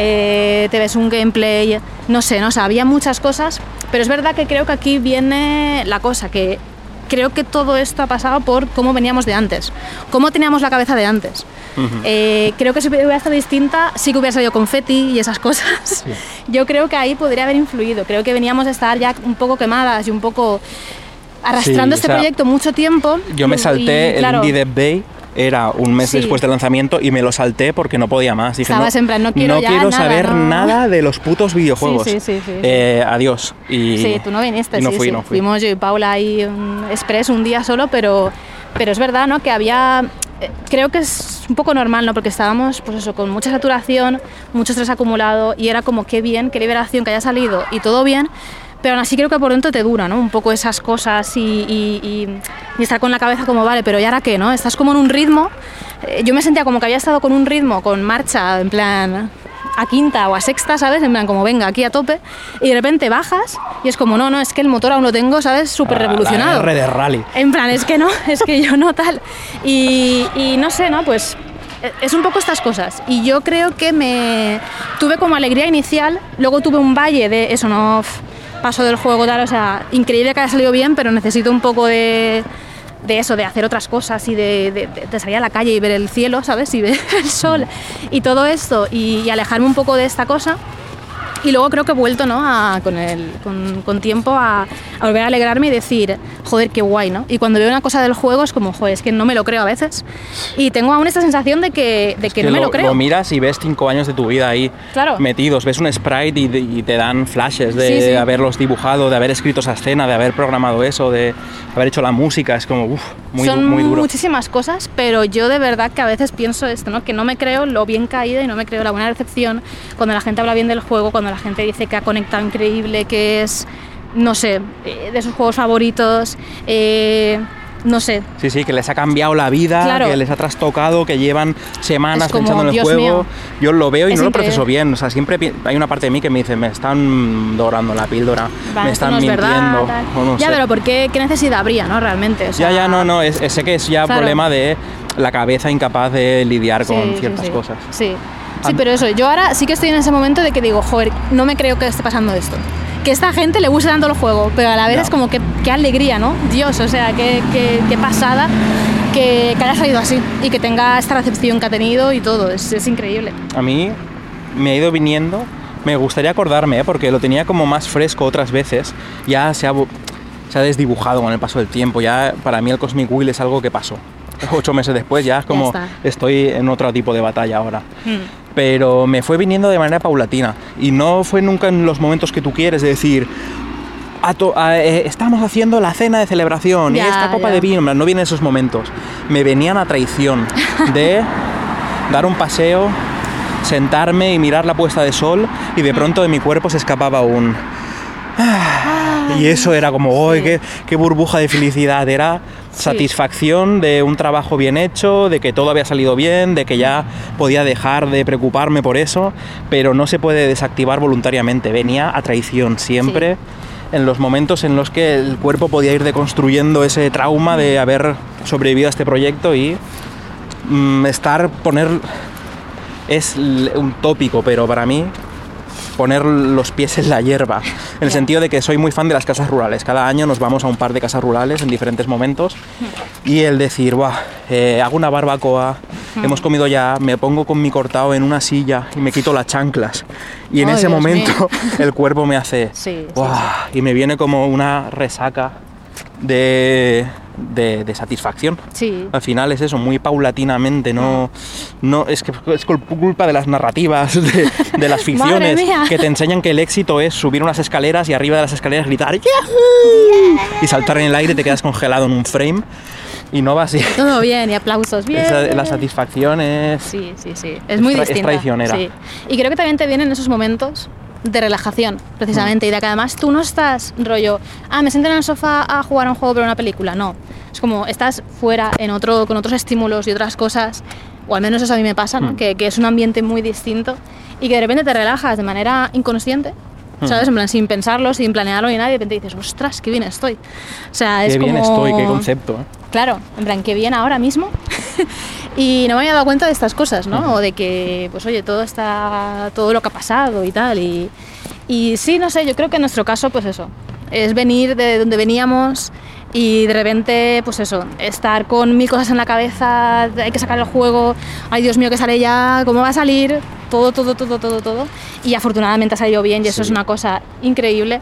F: eh, te ves un gameplay, no sé, no sé, había muchas cosas, pero es verdad que creo que aquí viene la cosa, que creo que todo esto ha pasado por cómo veníamos de antes, cómo teníamos la cabeza de antes. Uh-huh. eh, creo que si hubiera estado distinta, sí que hubiera salido confeti y esas cosas. Sí. Yo creo que ahí podría haber influido, creo que veníamos de estar ya un poco quemadas y un poco arrastrando sí, este o sea, proyecto mucho tiempo.
G: Yo me salté
F: y, claro,
G: el Indie Dev Day, era un mes sí. después del lanzamiento y me lo salté porque no podía más. Dije,
F: Estabas
G: no,
F: en plan, no quiero,
G: no
F: ya
G: quiero
F: nada,
G: saber
F: no.
G: nada de los putos videojuegos.
F: Sí, sí, sí, sí,
G: eh, sí. Adiós. Y,
F: sí, tú no viniste,
G: y no
F: sí,
G: fui,
F: sí.
G: no fui.
F: Fuimos yo y Paula ahí un express un día solo, pero, pero es verdad, ¿no? Que había... Creo que es un poco normal, ¿no? Porque estábamos, pues eso, con mucha saturación, mucho estrés acumulado y era como, qué bien, qué liberación que haya salido y todo bien. Pero aún así creo que por dentro te dura, ¿no? Un poco esas cosas y, y, y, y estar con la cabeza como, vale, pero ¿y ahora qué, no? Estás como en un ritmo. Eh, yo me sentía como que había estado con un ritmo, con marcha, en plan a quinta o a sexta, ¿sabes? En plan como, venga, aquí a tope. Y de repente bajas y es como, no, no, es que el motor aún lo tengo, ¿sabes? Súper revolucionado.
G: La R de rally.
F: En plan, es que no, es que yo no tal. Y, y no sé, ¿no? Pues... es un poco estas cosas y yo creo que me tuve como alegría inicial, luego tuve un valle de eso, no paso del juego tal, o sea, increíble que haya salido bien, pero necesito un poco de, de eso, de hacer otras cosas y de, de, de salir a la calle y ver el cielo, ¿sabes? Y ver el sol y todo esto y, y alejarme un poco de esta cosa. Y luego creo que he vuelto, ¿no? a, con, el, con, con tiempo a, a volver a alegrarme y decir, joder, qué guay, ¿no? Y cuando veo una cosa del juego es como, joder, es que no me lo creo a veces. Y tengo aún esta sensación de que, de que, que no me
G: lo,
F: lo creo.
G: Lo miras y ves cinco años de tu vida ahí
F: claro.
G: metidos. Ves un sprite y, de, y te dan flashes de,
F: sí, sí.
G: haberlos dibujado, de haber escrito esa escena, de haber programado eso, de haber hecho la música. Es como, uff, muy,
F: Son
G: muy duro.
F: muchísimas cosas, pero yo de verdad que a veces pienso esto, ¿no? Que no me creo lo bien caída y no me creo la buena recepción cuando la gente habla bien del juego, cuando la gente dice que ha conectado increíble, que es, no sé, de sus juegos favoritos, eh, no sé.
G: Sí, sí, que les ha cambiado la vida,
F: claro.
G: que les ha trastocado, que llevan semanas
F: como,
G: pensando en el
F: Dios
G: juego.
F: Mío.
G: Yo lo veo y
F: es
G: no
F: increíble.
G: lo proceso bien. O sea, siempre hay una parte de mí que me dice, me están dorando la píldora,
F: vale,
G: me están
F: no es
G: mintiendo.
F: Verdad,
G: o no
F: ya,
G: sé.
F: pero ¿por qué, qué necesidad habría, no? Realmente. O sea,
G: ya, ya, no, no. Es, es, sé que es ya
F: claro.
G: problema de la cabeza incapaz de lidiar
F: sí,
G: con ciertas
F: sí, sí.
G: cosas.
F: Sí. Sí, pero eso, yo ahora sí que estoy en ese momento de que digo, joder, no me creo que esté pasando esto. que esta gente le guste tanto el juego, pero a la vez
G: no.
F: es como que qué alegría, ¿no? Dios, o sea, qué, qué, qué pasada que, que haya salido así y que tenga esta recepción que ha tenido y todo, es, es increíble.
G: A mí me ha ido viniendo, me gustaría acordarme, ¿eh? Porque lo tenía como más fresco otras veces, ya se ha, se ha desdibujado con el paso del tiempo, ya para mí el Cosmic Wheel es algo que pasó. Ocho meses después ya es como
F: Ya
G: estoy en otro tipo de batalla ahora.
F: Hmm.
G: Pero me fue viniendo de manera paulatina y no fue nunca en los momentos que tú quieres, de decir, a to- a, eh, estamos haciendo la cena de celebración
F: Ya,
G: y esta copa
F: ya.
G: de vino, no vienen esos momentos. Me venían a traición de dar un paseo, sentarme y mirar la puesta de sol y de pronto de mi cuerpo se escapaba un... Y eso era como, ¡ay,
F: sí.
G: qué, qué burbuja de felicidad! Era
F: Sí.
G: satisfacción de un trabajo bien hecho, de que todo había salido bien, de que ya podía dejar de preocuparme por eso, pero no se puede desactivar voluntariamente. Venía a traición siempre, en los momentos en los que el cuerpo podía ir deconstruyendo ese trauma de haber sobrevivido a este proyecto y mm, estar, poner... Es l- un tópico, pero para mí poner los pies en la hierba, en el
F: Ya.
G: sentido de que soy muy fan de las casas rurales. Cada año nos vamos a un par de casas rurales en diferentes momentos y el decir, Buah, eh, hago una barbacoa, hemos comido ya, me pongo con mi cortado en una silla y me quito las chanclas y en
F: Ay,
G: ese
F: Dios
G: momento
F: mío.
G: el cuerpo me hace,
F: Sí, sí,
G: Buah, y me viene como una resaca de, de, de satisfacción.
F: Sí.
G: Al final es eso, muy paulatinamente, no, no es que es culpa de las narrativas, de, de las ficciones,
F: Madre mía.
G: que te enseñan que el éxito es subir unas escaleras y arriba de las escaleras gritar ¡Yahoo! Y saltar en el aire y te quedas congelado en un frame y no va así.
F: Todo bien y aplausos, bien.
G: Esa- la satisfacción es...
F: Sí, sí, sí. Es muy
G: tra- es
F: distinta.
G: traicionera.
F: Sí. Y creo que también te vienen esos momentos de relajación, precisamente, y de que además tú no estás rollo, ah, me siento en el sofá a jugar a un juego pero una película. No. Es como estás fuera en otro, con otros estímulos y otras cosas, o al menos eso a mí me pasa, ¿no?
G: Mm.
F: Que, que es un ambiente muy distinto y que de repente te relajas de manera inconsciente. ¿Sabes? En plan, sin pensarlo, sin planearlo ni nada, y de repente dices, ostras, qué bien estoy. O sea, es
G: Qué bien
F: como...
G: estoy, qué concepto. ¿eh?
F: Claro, en plan, qué bien ahora mismo. Y no me había dado cuenta de estas cosas, ¿no? O de que, pues oye, todo está, todo lo que ha pasado y tal. Y, y sí, no sé, yo creo que en nuestro caso, pues eso, es venir de donde veníamos y de repente, pues eso, estar con mil cosas en la cabeza, hay que sacar el juego, ay Dios mío, que sale ya, cómo va a salir, todo, todo, todo, todo, todo. Y afortunadamente ha salido bien y eso
G: Sí.
F: es una cosa increíble.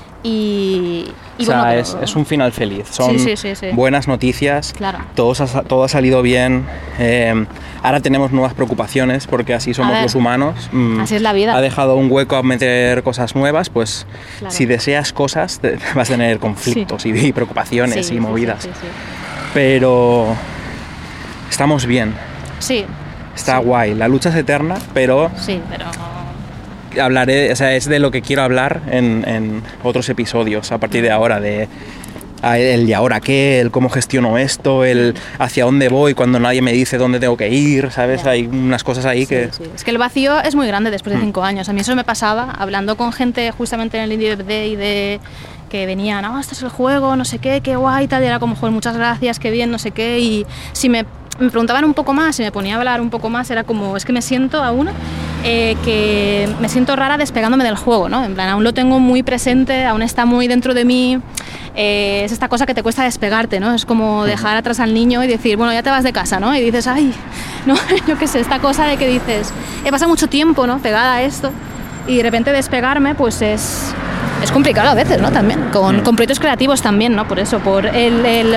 F: Y, y
G: o sea,
F: bueno, pero-
G: es, es un final feliz. Son
F: Sí, sí, sí, sí.
G: buenas noticias.
F: Claro.
G: Todo, ha- todo ha salido bien. Eh, ahora tenemos nuevas preocupaciones porque así somos
F: ver,
G: los humanos. Mm,
F: así es la vida.
G: Ha dejado un hueco a meter cosas nuevas. Pues
F: Claro.
G: si deseas cosas, te- vas a tener conflictos y, y preocupaciones
F: Sí,
G: y
F: sí,
G: movidas.
F: sí, sí, sí.
G: Pero estamos bien.
F: Sí,
G: Está guay. La lucha es eterna, pero
F: sí, pero...
G: hablaré, o sea, es de lo que quiero hablar en, en otros episodios a partir de ahora, de a- el y ahora qué, el cómo gestiono esto, el hacia dónde voy cuando nadie me dice dónde tengo que ir, ¿sabes?
F: Ya.
G: Hay unas cosas ahí que...
F: Sí, sí. Es que el vacío es muy grande después de
G: Mm.
F: cinco años. A mí eso me pasaba hablando con gente justamente en el Indie Dev Day de que venían, ah, este es el juego, no sé qué, qué guay, tal, y era como, joder, muchas gracias, qué bien, no sé qué, y si me, me preguntaban un poco más, si me ponía a hablar un poco más, era como, es que me siento aún, eh, que me siento rara despegándome del juego, ¿no? En plan, aún lo tengo muy presente, aún está muy dentro de mí, eh, es esta cosa que te cuesta despegarte, ¿no? Es como dejar atrás al niño y decir, bueno, ya te vas de casa, ¿no? Y dices, ay, no, yo qué sé, esta cosa de que dices, he pasado mucho tiempo, ¿no? Pegada a esto, y de repente despegarme, pues es... Es complicado a veces, ¿no? También, con, con proyectos creativos también, ¿no? Por eso, por el, el,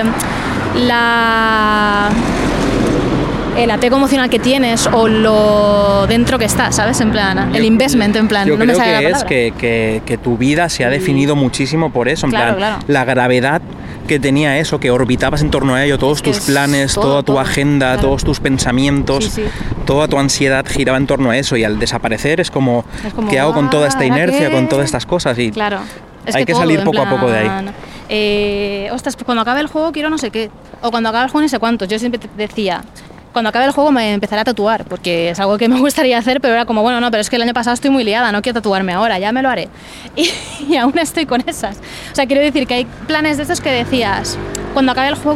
F: la, el apego emocional que tienes o lo dentro que estás, ¿sabes? En plan, el investment, en plan,
G: Yo
F: no me
G: creo
F: sale la
G: que es
F: palabra.
G: que, que, que tu vida se ha definido muchísimo por eso, en
F: Claro,
G: plan,
F: claro.
G: la gravedad que tenía eso, que orbitabas en torno a ello, todos
F: que
G: tus
F: es
G: planes,
F: todo,
G: toda tu
F: todo,
G: agenda,
F: claro.
G: todos tus pensamientos,
F: Sí, sí.
G: toda tu ansiedad giraba en torno a eso y al desaparecer es como,
F: Es como,
G: ¿qué hago con toda esta
F: "Ah, ¿ahora
G: inercia,
F: qué?".
G: con todas estas cosas? Y
F: Claro. Es
G: hay que,
F: todo,
G: salir
F: en
G: poco a poco de ahí.
F: plan, Eh, ostras, pues cuando acabe el juego quiero no sé qué. O cuando acabe el juego ni sé cuántos. Yo siempre te decía, cuando acabe el juego me empezaré a tatuar, porque es algo que me gustaría hacer, pero era como, bueno, no, pero es que el año pasado estoy muy liada, no quiero tatuarme ahora, ya me lo haré. Y, y aún estoy con esas. O sea, quiero decir que hay planes de estos que decías, cuando acabe el juego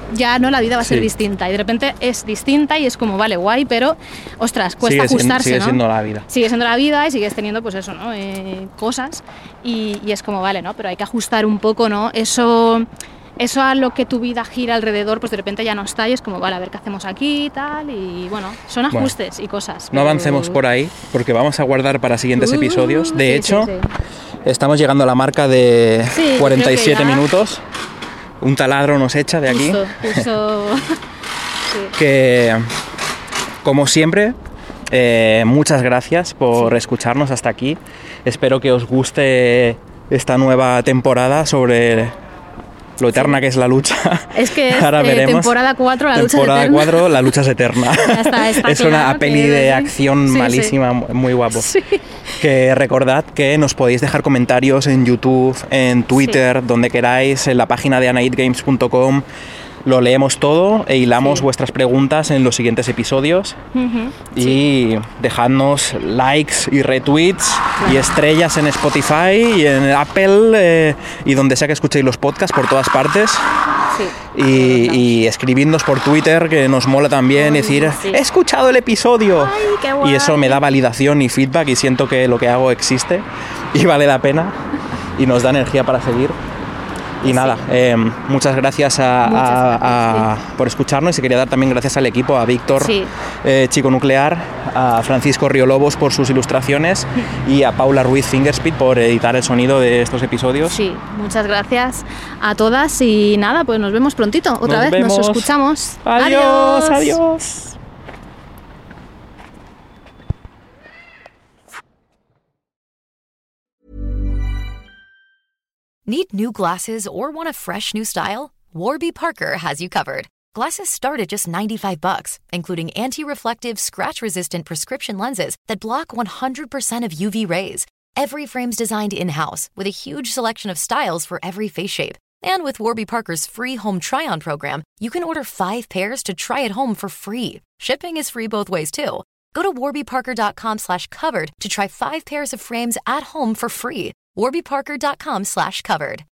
F: ya no la vida va a ser
G: Sí.
F: distinta. Y de repente es distinta y es como, vale, guay, pero, ostras, cuesta
G: Sigue siendo-
F: ajustarse,
G: sigue
F: ¿no?
G: siendo la vida.
F: Sigue siendo la vida y sigues teniendo, pues eso, ¿no? Eh, cosas. Y, y es como, vale, ¿no? Pero hay que ajustar un poco, ¿no? Eso... Eso a lo que tu vida gira alrededor, pues de repente ya no está y es como, vale, a ver qué hacemos aquí y tal. Y bueno, son
G: Bueno,
F: ajustes y cosas.
G: No
F: pero-
G: avancemos por ahí, porque vamos a guardar para siguientes
F: Uh,
G: episodios. De
F: sí,
G: hecho,
F: sí, sí.
G: estamos llegando a la marca de
F: Sí, yo
G: cuarenta y siete
F: creo que ya-
G: minutos. Un taladro nos echa de aquí.
F: Justo, justo. Sí.
G: Que, como siempre, eh, muchas gracias por
F: Sí.
G: escucharnos hasta aquí. Espero que os guste esta nueva temporada sobre lo eterna que es la lucha.
F: Es que es,
G: Ahora
F: eh,
G: veremos.
F: temporada cuatro, la lucha es
G: Temporada
F: eterna.
G: cuatro, la lucha es eterna.
F: Ya está, está
G: es
F: claro
G: una
F: que
G: peli
F: es
G: de
F: así.
G: acción
F: Sí, sí.
G: malísima, muy guapo.
F: Sí.
G: Que recordad que nos podéis dejar comentarios en YouTube, en Twitter, donde queráis, en la página de anaidgames punto com. Lo leemos todo e hilamos
F: Sí.
G: vuestras preguntas en los siguientes episodios.
F: Ujú.
G: Y dejadnos likes y retweets y estrellas en Spotify y en Apple eh, y donde sea que escuchéis los podcasts por todas partes.
F: Sí.
G: Y, y escribidnos por Twitter, que nos mola también,
F: Ay,
G: decir,
F: sí.
G: he escuchado el episodio.
F: Ay, qué guay.
G: Y eso me da validación y feedback y siento que lo que hago existe y vale la pena y nos da energía para seguir. Y nada, eh, muchas gracias, a,
F: Muchas
G: a-
F: gracias,
G: a- por escucharnos y quería dar también gracias al equipo, a Víctor,
F: Sí.
G: eh, Chico Nuclear, a Francisco Riolobos por sus ilustraciones y a Paula Ruiz Fingerspeed por editar el sonido de estos episodios.
F: Sí, muchas gracias a todas y nada, pues nos vemos prontito. Otra
G: Nos
F: vez
G: vemos.
F: nos escuchamos.
G: Adiós, adiós.
H: Need new glasses or want a fresh new style? Warby Parker has you covered. Glasses start at just ninety-five bucks, including anti-reflective, scratch-resistant prescription lenses that block one hundred percent of U V rays. Every frame's designed in-house with a huge selection of styles for every face shape. And with Warby Parker's free home try-on program, you can order five pairs to try at home for free. Shipping is free both ways, too. Go to warbyparker.com slash covered to try five pairs of frames at home for free. warbyparker.com slash covered.